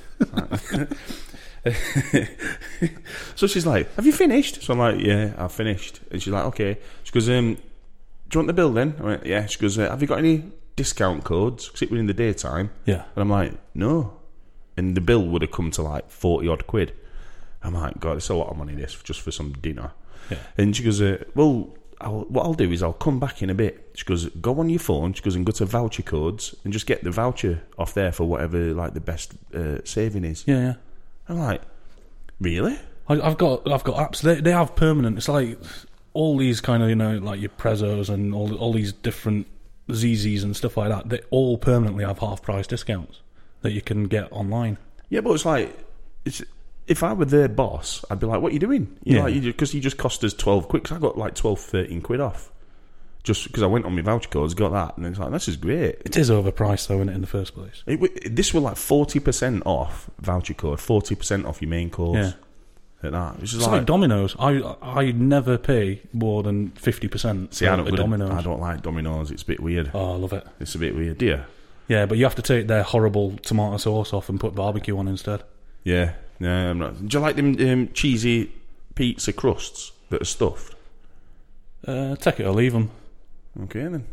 So she's like, have you finished? So I'm like, yeah, I've finished. And she's like, okay. She goes, um, do you want the bill then? I went, yeah. She goes, uh, have you got any discount codes? Because it was in the daytime. Yeah. And I'm like, no. And the bill would have come to like forty odd quid. I'm like, God, it's a lot of money this just for some dinner. Yeah. And she goes, uh, well, I'll, what I'll do is I'll come back in a bit. She goes, go on your phone. She goes, and go to voucher codes and just get the voucher off there for whatever like the best uh, saving is. Yeah, yeah. I'm like, really? I, I've got I've got apps. They they have permanent. It's like all these kind of, you know, like your Prezos and all all these different Z Zs and stuff like that. They all permanently have half price discounts that you can get online. Yeah, but it's like, it's, if I were their boss, I'd be like, what are you doing? You Yeah. know, because like, you, you just cost us twelve quid. Because I got like twelve, thirteen quid off. Just because I went on my voucher codes, got that, and it's like, this is great. It is overpriced though, isn't it, in the first place? It, w- this were like forty percent off voucher code, forty percent off your main course. Yeah. At that. It's, just It's like, like Domino's. I I never pay more than fifty percent. See, I don't, a Domino's. I don't like Domino's. It's a bit weird. Oh, I love it. It's a bit weird, do you? Yeah, but you have to take their horrible tomato sauce off and put barbecue on instead. Yeah. Yeah, I'm not. Do you like them um, cheesy pizza crusts that are stuffed? Uh, take it or leave them. Okay then.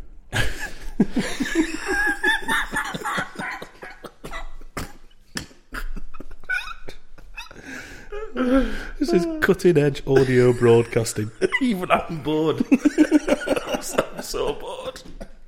This is cutting edge audio broadcasting. Even I'm bored. I'm so bored.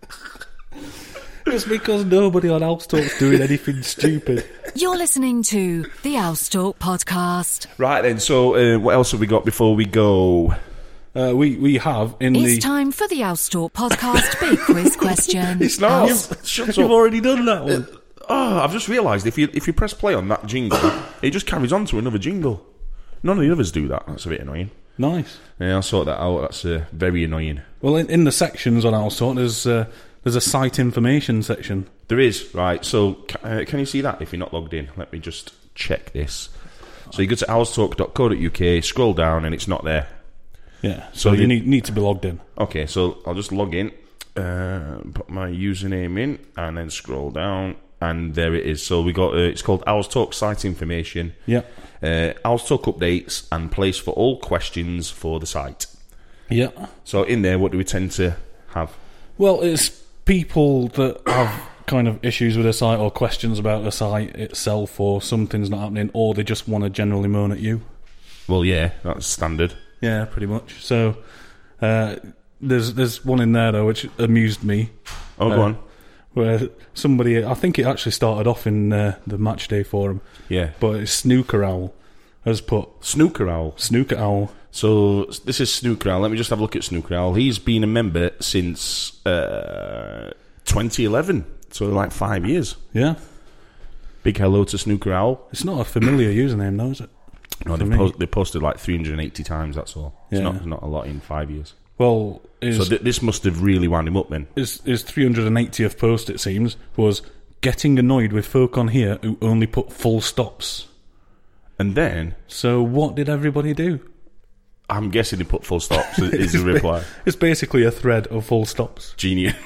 It's because nobody on House Talk's doing anything stupid. You're listening to the House Talk podcast. Right then, so uh, what else have we got before we go? Uh, we, we have in It's the... time for the House Talk podcast big quiz question. It's not. You've, Shut you've up. already done that one. Oh, I've just realised if you if you press play on that jingle, it just carries on to another jingle. None of the others do that. That's a bit annoying. Nice. Yeah, I'll sort that out. That's uh, very annoying. Well, in, in the sections on House Talk, there's, uh, there's a site information section. There is, right. So, uh, can you see that if you're not logged in? Let me just check this. So, you go to owls talk dot co dot U K, scroll down, and it's not there. Yeah, so, So you the- need, need to be logged in. Okay, so I'll just log in, uh, put my username in, and then scroll down, and there it is. So, we got, uh, it's called Owls Talk Site Information. Yeah. Uh, Owls Talk updates and place for all questions for the site. Yeah. So, in there, what do we tend to have? Well, it's people that have kind of issues with a site or questions about the site itself, or something's not happening, or they just want to generally moan at you. Well, yeah, that's standard. Yeah, pretty much. So uh, there's there's one in there though which amused me. Oh, uh, go on. Where somebody, I think it actually started off in uh, the Matchday forum. Yeah. But it's Snooker Owl has put Snooker Owl. Snooker Owl. So this is Snooker Owl. Let me just have a look at Snooker Owl. He's been a member since uh, twenty eleven, so like five years. Yeah. Big hello to Snooker Owl. It's not a familiar username, though, is it? No, For they, me. post, they posted like three hundred eighty times. That's all. It's Yeah. not not a lot in five years. Well, his, So th- this must have really wound him up then. his, his three hundred eightieth post, it seems, was getting annoyed with folk on here who only put full stops. And then So what did everybody do? I'm guessing he put full stops. Is the reply It's basically a thread of full stops. genius?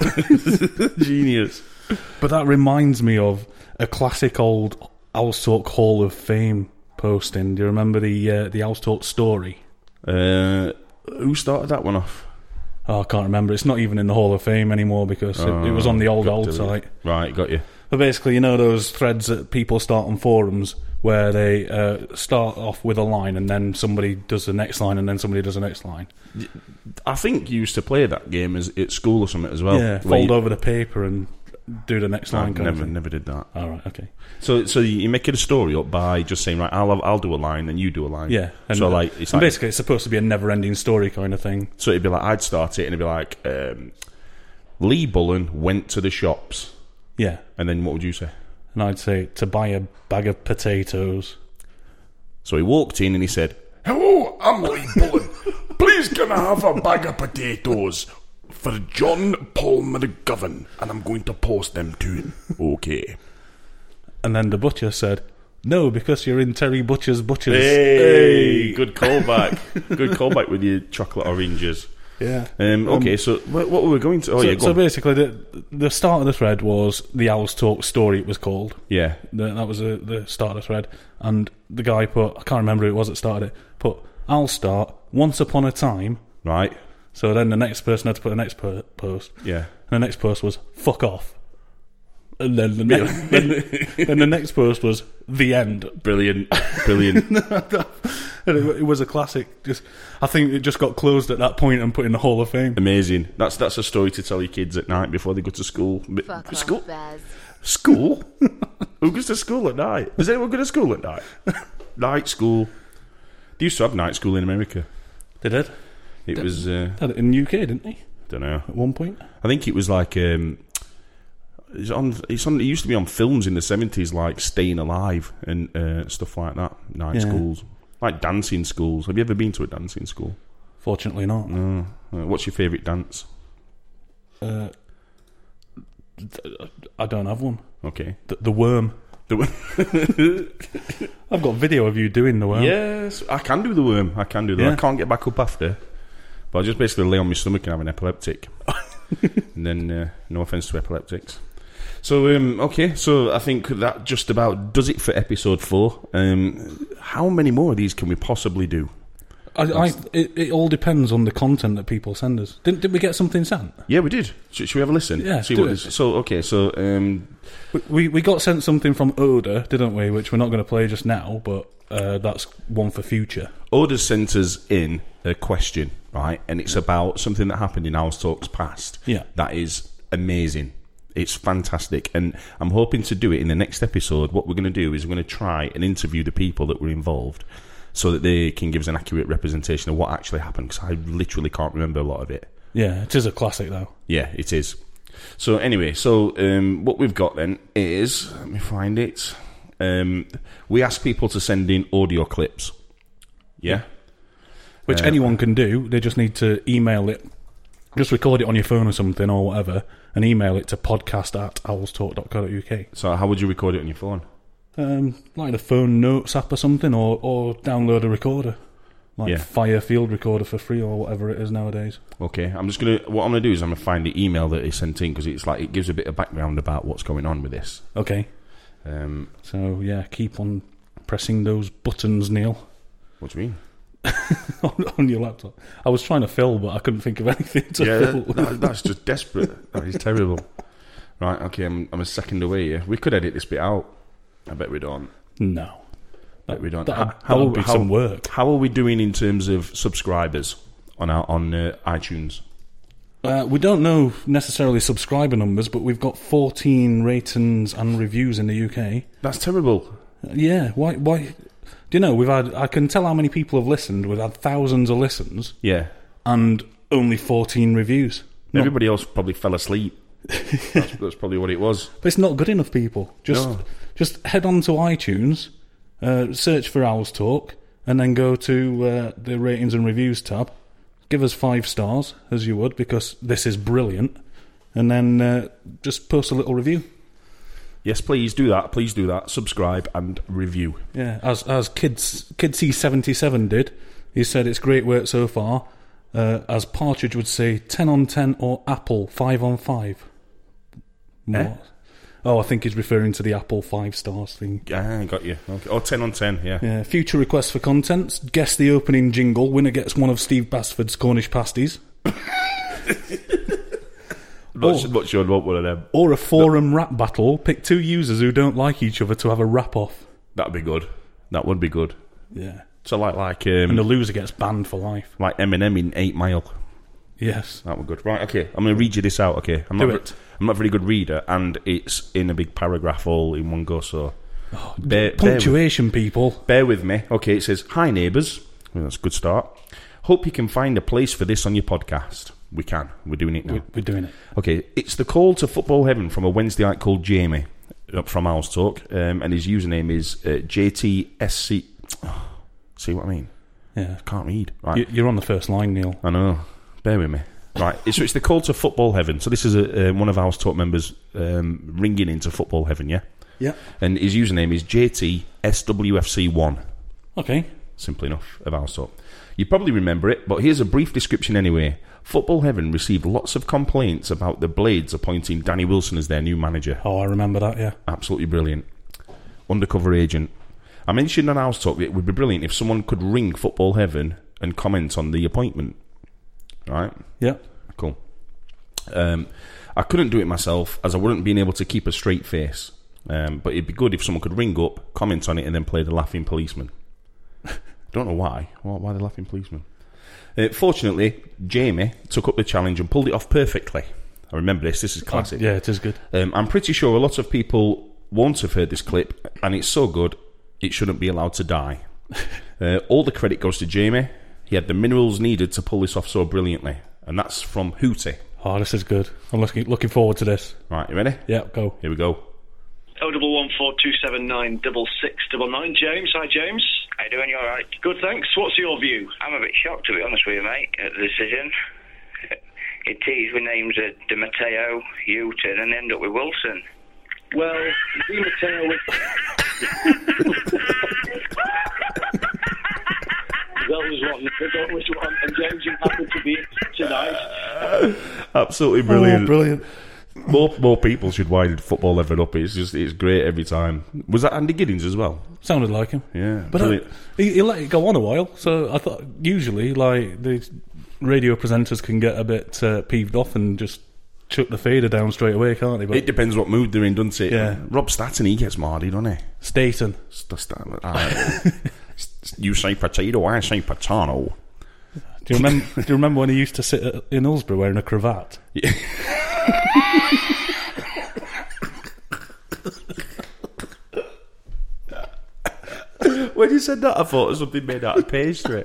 Genius. But that reminds me of a classic old Owls Talk Hall of Fame posting. Do you remember the uh, the Owls Talk story? Uh, who started that one off? Oh, I can't remember. It's not even in the Hall of Fame anymore because it, it was on the old Got old to- site. Right, got you. But basically, you know those threads that people start on forums where they uh, start off with a line and then somebody does the next line and then somebody does the next line. I think you used to play that game as at school or something as well. Yeah, fold you, over the paper and do the next line. I never, never did that. All right, okay. So, so you make it a story up by just saying, right, I'll I'll do a line, then you do a line. Yeah. And, so like, it's and like, basically, it's supposed to be a never-ending story kind of thing. So it'd be like, I'd start it, and it'd be like, um, Lee Bullen went to the shops. Yeah. And then what would you say? And I'd say to buy a bag of potatoes. So he walked in and he said, "Hello, I'm Lee Bullen. Please can I have a bag of potatoes for John Paul McGovern, and I'm going to post them to him." Okay. And then the butcher said, "No, because you're in Terry Butcher's Butchers." Hey, hey. Good callback. Good callback with your chocolate oranges. Yeah. Um, okay, um, so what, what were we going to... Oh, so, yeah, go So on. basically, the, the start of the thread was the Owls Talk story, it was called. Yeah. The, that was the, the start of the thread. And the guy put, I can't remember who it was that started it, put, "I'll start once upon a time." Right. So then the next person had to put the next per- post. Yeah. And the next post was, "Fuck off." And then the, ne- then, then the next post was, "The end." Brilliant. Brilliant. And it, it was a classic. Just, I think it just got closed at that point and put in the Hall of Fame. Amazing. That's that's a story to tell your kids at night before they go to school. Fuck school? off, Bez. School? Who goes to school at night? Does anyone go to school at night? Night school. They used to have night school in America. They did? It they, was... Uh, had it in the U K, didn't they? Don't know. At one point? I think it was like... Um, it's on, it's on. It used to be on films in the seventies, like Staying Alive and uh, stuff like that. Night Yeah. schools. Like dancing schools. Have you ever been to a dancing school? Fortunately not. No. Uh, what's your favourite dance? Uh, I don't have one. Okay. The, the worm. The worm. I've got video of you doing the worm. Yes, I can do the worm. I can do that. Yeah. I can't get back up after. But I just basically lay on my stomach and have an epileptic. And then, uh, no offence to epileptics. So, um, okay, so I think that just about does it for episode four. Um, how many more of these can we possibly do? I, I, it, it all depends on the content that people send us. Didn't, did we get something sent? Yeah, we did. Should, should we have a listen? Yeah, See do what it. this, so, okay, so... Um, we, we we got sent something from Oda, didn't we? Which we're not going to play just now, but uh, that's one for future. Oda sent us in a question, right? And it's about something that happened in Owls Talks past. Yeah. That is amazing. It's fantastic, and I'm hoping to do it in the next episode. What we're going to do is we're going to try and interview the people that were involved so that they can give us an accurate representation of what actually happened, because I literally can't remember a lot of it. Yeah, it is a classic, though. Yeah, it is. So anyway, so um, what we've got then is, let me find it, um, we ask people to send in audio clips. Yeah? Which Uh, anyone can do. They just need to email it. Just record it on your phone or something or whatever and email it to podcast at owlstalk dot co dot uk. So how would you record it on your phone? Um, like a phone notes app or something, or, or download a recorder. Like Yeah. Fire Field Recorder for free or whatever it is nowadays. Okay, I'm just gonna. What I'm gonna do is I'm gonna find the email that he sent in, because it's like it gives a bit of background about what's going on with this. Okay. Um, So, yeah, keep on pressing those buttons, Neil. what do you mean? on, on your laptop. I was trying to fill, but I couldn't think of anything to yeah, fill. that, that, that's just desperate. That is terrible. Right, okay, I'm, I'm a second away here. We could edit this bit out. I bet we don't. No. I bet we don't. That'd, how, that'd be how, some work. How are we doing in terms of subscribers on our, on uh, iTunes? Uh, we don't know necessarily subscriber numbers, but we've got fourteen ratings and reviews in the U K. That's terrible. Uh, yeah, why? Why? Do you know, we've had... I can tell how many people have listened. We've had thousands of listens. Yeah. And only fourteen reviews. Not- Everybody else probably fell asleep. that's, that's probably what it was. But it's not good enough, people. Just No. just head on to iTunes, uh, search for Owls Talk, and then go to uh, the ratings and reviews tab. Give us five stars, as you would, because this is brilliant. And then uh, just post a little review. Yes, please do that. Please do that. Subscribe and review. Yeah, as as Kids Kidsy seventy-seven did. He said it's great work so far. Uh, as Partridge would say, ten on ten or Apple five on five. Eh? What? Oh, I think he's referring to the Apple five stars thing. Ah, got you. Okay. Oh, ten on ten, yeah. Yeah. Future requests for content. Guess the opening jingle. Winner gets one of Steve Basford's Cornish pasties. Not, or, not sure I'd want one of them. Or a forum rap battle. Pick two users who don't like each other to have a rap off. That'd be good. That would be good. Yeah. So like like um, and the loser gets banned for life. Like Eminem in Eight Mile. Yes. That would be good. Right, okay. I'm going to read you this out, okay? I'm Do not it. I'm not a very good reader, and it's in a big paragraph all in one go, so... Oh, bear, punctuation, bear with, people. Bear with me. Okay, it says, Hi, neighbours. Well, that's a good start. Hope you can find a place for this on your podcast. We can. We're doing it now. We're doing it. Okay, it's the call to football heaven from a Wednesday night called Jamie from Owls Talk, um, and his username is uh, J T S C... Oh, see what I mean? Yeah. I can't read. Right. You're on the first line, Neil. I know. Bear with me. Right, so it's the call to football heaven. So this is a, uh, one of our talk members um, ringing into football heaven, yeah? Yeah. And his username is J T S W F C one. Okay. Simple enough, of our talk. You probably remember it, but here's a brief description anyway. Football heaven received lots of complaints about the Blades appointing Danny Wilson as their new manager. Oh, I remember that, yeah. Absolutely brilliant. Undercover agent. I mentioned on our talk that it would be brilliant if someone could ring football heaven and comment on the appointment. Right? Yeah. Cool. Um, I couldn't do it myself as I wouldn't been able to keep a straight face. Um, but it'd be good if someone could ring up, comment on it, and then play the laughing policeman. Don't know why. Why the laughing policeman? Uh, fortunately, Jamie took up the challenge and pulled it off perfectly. I remember this. This is classic. Oh, yeah, it is good. Um, I'm pretty sure a lot of people won't have heard this clip, and it's so good, it shouldn't be allowed to die. uh, all the credit goes to Jamie. He had the minerals needed to pull this off so brilliantly. And that's from Hootie. Oh, this is good. I'm looking, looking forward to this. Right, you ready? Yeah, go. Here we go. Oh, double one four two seven nine double six double nine. James, hi James. How you doing? You all right? Good, thanks. What's your view? I'm a bit shocked, to be honest with you, mate, at the decision. You tease with names of Di Matteo, Houghton, and end up with Wilson. Well, Di Matteo was... That was one. That was one. And James, you happened to be tonight. Uh, absolutely brilliant. Oh, brilliant. More more people should wind football level up. It's just it's great every time. Was that Andy Giddings as well? Sounded like him. Yeah, but uh, he, he let it go on a while. So I thought usually like the radio presenters can get a bit uh, peeved off and just chuck the fader down straight away, can't they? But it depends what mood they're in, doesn't it? Yeah. Rob Staton, he gets mardy, doesn't he? Staton. St- uh, you say potato, I say potato. Do you remember? Do you remember when he used to sit at, in Hillsborough wearing a cravat? Yeah. When you said that, I thought it was something made out of pastry.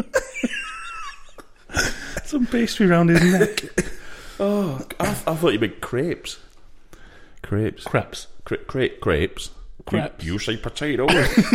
Some pastry round his neck. Oh, I, I thought you meant crepes. Crepes. Crepes. Cra- cra- crepes. Crepes. You, you say potato.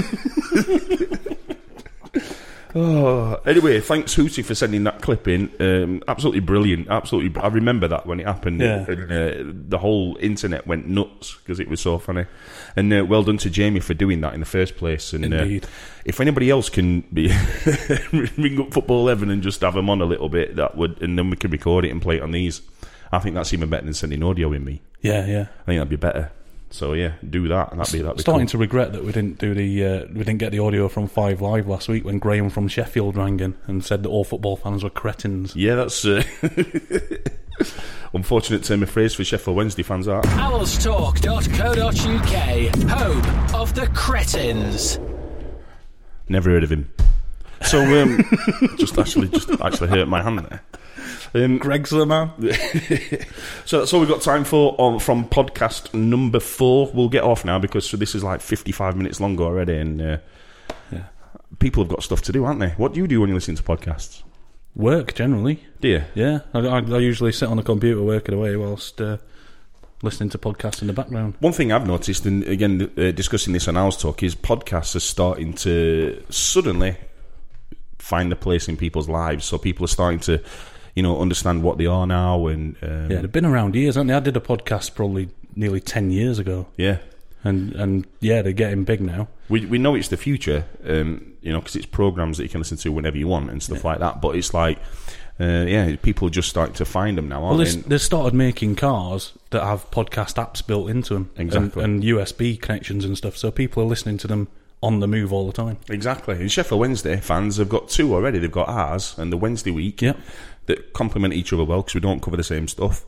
Oh, anyway, thanks Hootie for sending that clip in. Um, absolutely brilliant. Absolutely, I remember that when it happened. Yeah. And, uh, the whole internet went nuts because it was so funny. And uh, well done to Jamie for doing that in the first place. And Indeed. Uh, if anybody else can be ring up Football eleven and just have them on a little bit, that would, and then we can record it and play it on these. I think that's even better than sending audio in me. Yeah, yeah. I think that'd be better. So yeah, do that. And that'd be that'd be starting cool. to regret that we didn't do the uh, we didn't get the audio from Five Live last week when Graham from Sheffield rang in and said that all football fans were cretins. Yeah, that's uh, unfortunate term of phrase for Sheffield Wednesday fans. Are owls talk dot co dot uk, home of the cretins. Never heard of him. So um, just actually just actually hurt my hand there. Um, Greg's the man. So that's all we've got time for on, from podcast number four. We'll get off now because this is like fifty-five minutes long already, and uh, yeah. people have got stuff to do, aren't they? What do you do when you listen to podcasts? Work, generally. Do you? Yeah. I, I, I usually sit on the computer working away whilst uh, listening to podcasts in the background. One thing I've noticed, and again, uh, discussing this on Owls Talk, is podcasts are starting to suddenly find a place in people's lives. So people are starting to, you know, understand what they are now. And um, yeah, they've been around years, haven't they? I did a podcast probably nearly ten years ago. Yeah. And, and yeah, they're getting big now. We we know it's the future, um, you know, because it's programs that you can listen to whenever you want and stuff yeah. like that. But it's like, uh, yeah, people are just starting to find them now, aren't well, they? Well, they've started making cars that have podcast apps built into them. Exactly. And, and U S B connections and stuff, so people are listening to them on the move all the time. Exactly. And Sheffield Wednesday fans have got two already. They've got ours and the Wednesday week yep. that complement each other well because we don't cover the same stuff.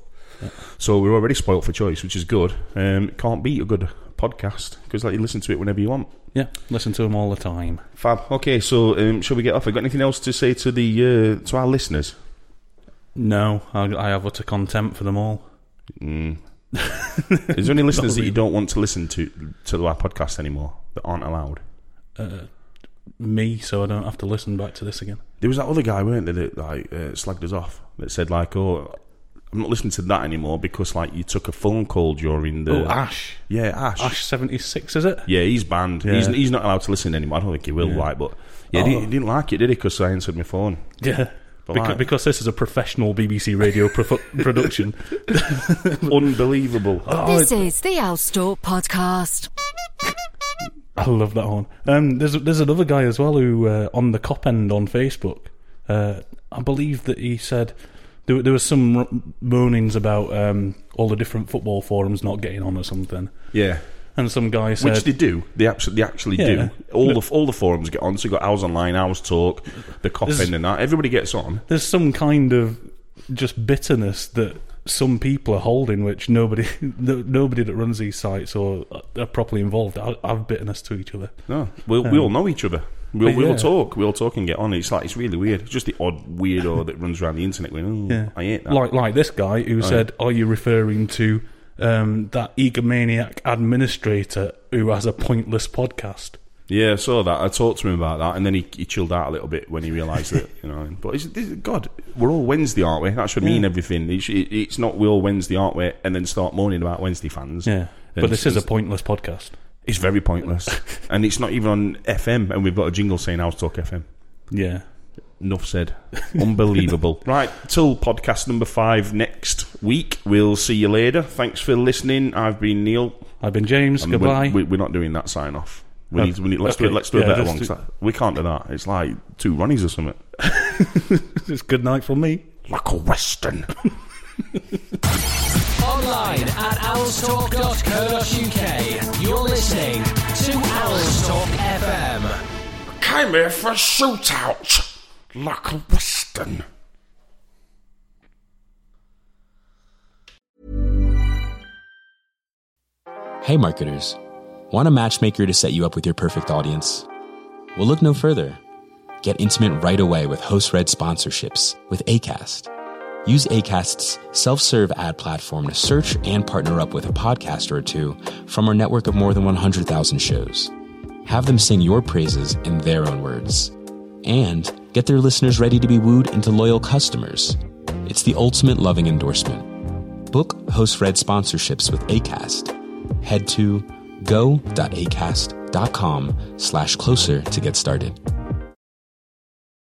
Yeah. So we're already spoilt for choice, which is good. Um, can't beat a good podcast because like you listen to it whenever you want. Yeah, listen to them all the time. Fab. Okay, so um, shall we get off? Have you got anything else to say to the uh, to our listeners? No, I, I have utter contempt for them all. Mm. Is there any listeners that you don't want to listen to to our podcast anymore that aren't allowed? Uh, me, so I don't have to listen back to this again. There was that other guy, weren't there, that like uh, slagged us off, that said like, "Oh, I'm not listening to that anymore because like you took a phone call during the." Oh, Ash. Yeah, Ash. Ash seventy-six, is it? Yeah, he's banned. Yeah. He's he's not allowed to listen anymore. I don't think he will. Yeah. Like, but yeah, Oh. he, he didn't like it, did he? Because I answered my phone. Yeah. But Because, like- because this is a professional B B C radio pro- production. Unbelievable. Oh, This is the Owlstalk Podcast. I love that one. Um, there's there's another guy as well who uh, on the cop end on Facebook. Uh, I believe that he said there, there was some r- moanings about um, all the different football forums not getting on or something. Yeah. And some guy said, Which they do. They actually, they actually Yeah. do. All No. the all the forums get on. So you got Owls Online, Owls Talk, the Cop There's- End and that. Everybody gets on. there's some kind of just bitterness that some people are holding, which nobody no, nobody that runs these sites or are properly involved are- have bitterness to each other. No, we'll, we all know each other. We'll, Yeah. we'll talk. We'll talk and get on. It's like it's really weird. It's just the odd weirdo that runs around the internet going, "Oh, Yeah. I hate that." Like like this guy who Oh, said, "Are you referring to um, that egomaniac administrator who has a pointless podcast?" Yeah, I saw that. I talked to him about that, and then he, he chilled out a little bit when he realised that, you know. But it's, this, God, we're all Wednesday, aren't we? That should mean Yeah. everything. It's, it, it's not we're all Wednesday, aren't we? And then start moaning about Wednesday fans. Yeah, And but this is a it's- pointless podcast. It's very pointless, and it's not even on F M. And we've got a jingle saying "Owls Talk F M." Yeah. Enough said. Unbelievable. Right, till podcast number five next week. We'll see you later. Thanks for listening. I've been Neil. I've been James. And Goodbye. We're, we're not doing that sign off. We Oh, need, we need, let's do okay. it. Let's do a Yeah, better just one. 'cause do- that- we can't do that. It's like two Ronnies or something. It's good night from me. Like a western. Online at owlstalk dot co dot uk. You're listening to Owlstalk F M. Came here for a shootout. Like a western. Hey marketers, want a matchmaker to set you up with your perfect audience? Well, look no further. Get intimate right away with host-read sponsorships with Acast. Use Acast's self-serve ad platform to search and partner up with a podcaster or two from our network of more than one hundred thousand shows. Have them sing your praises in their own words. And get their listeners ready to be wooed into loyal customers. It's the ultimate loving endorsement. Book host-read sponsorships with Acast. Head to go.acast.com slash closer to get started.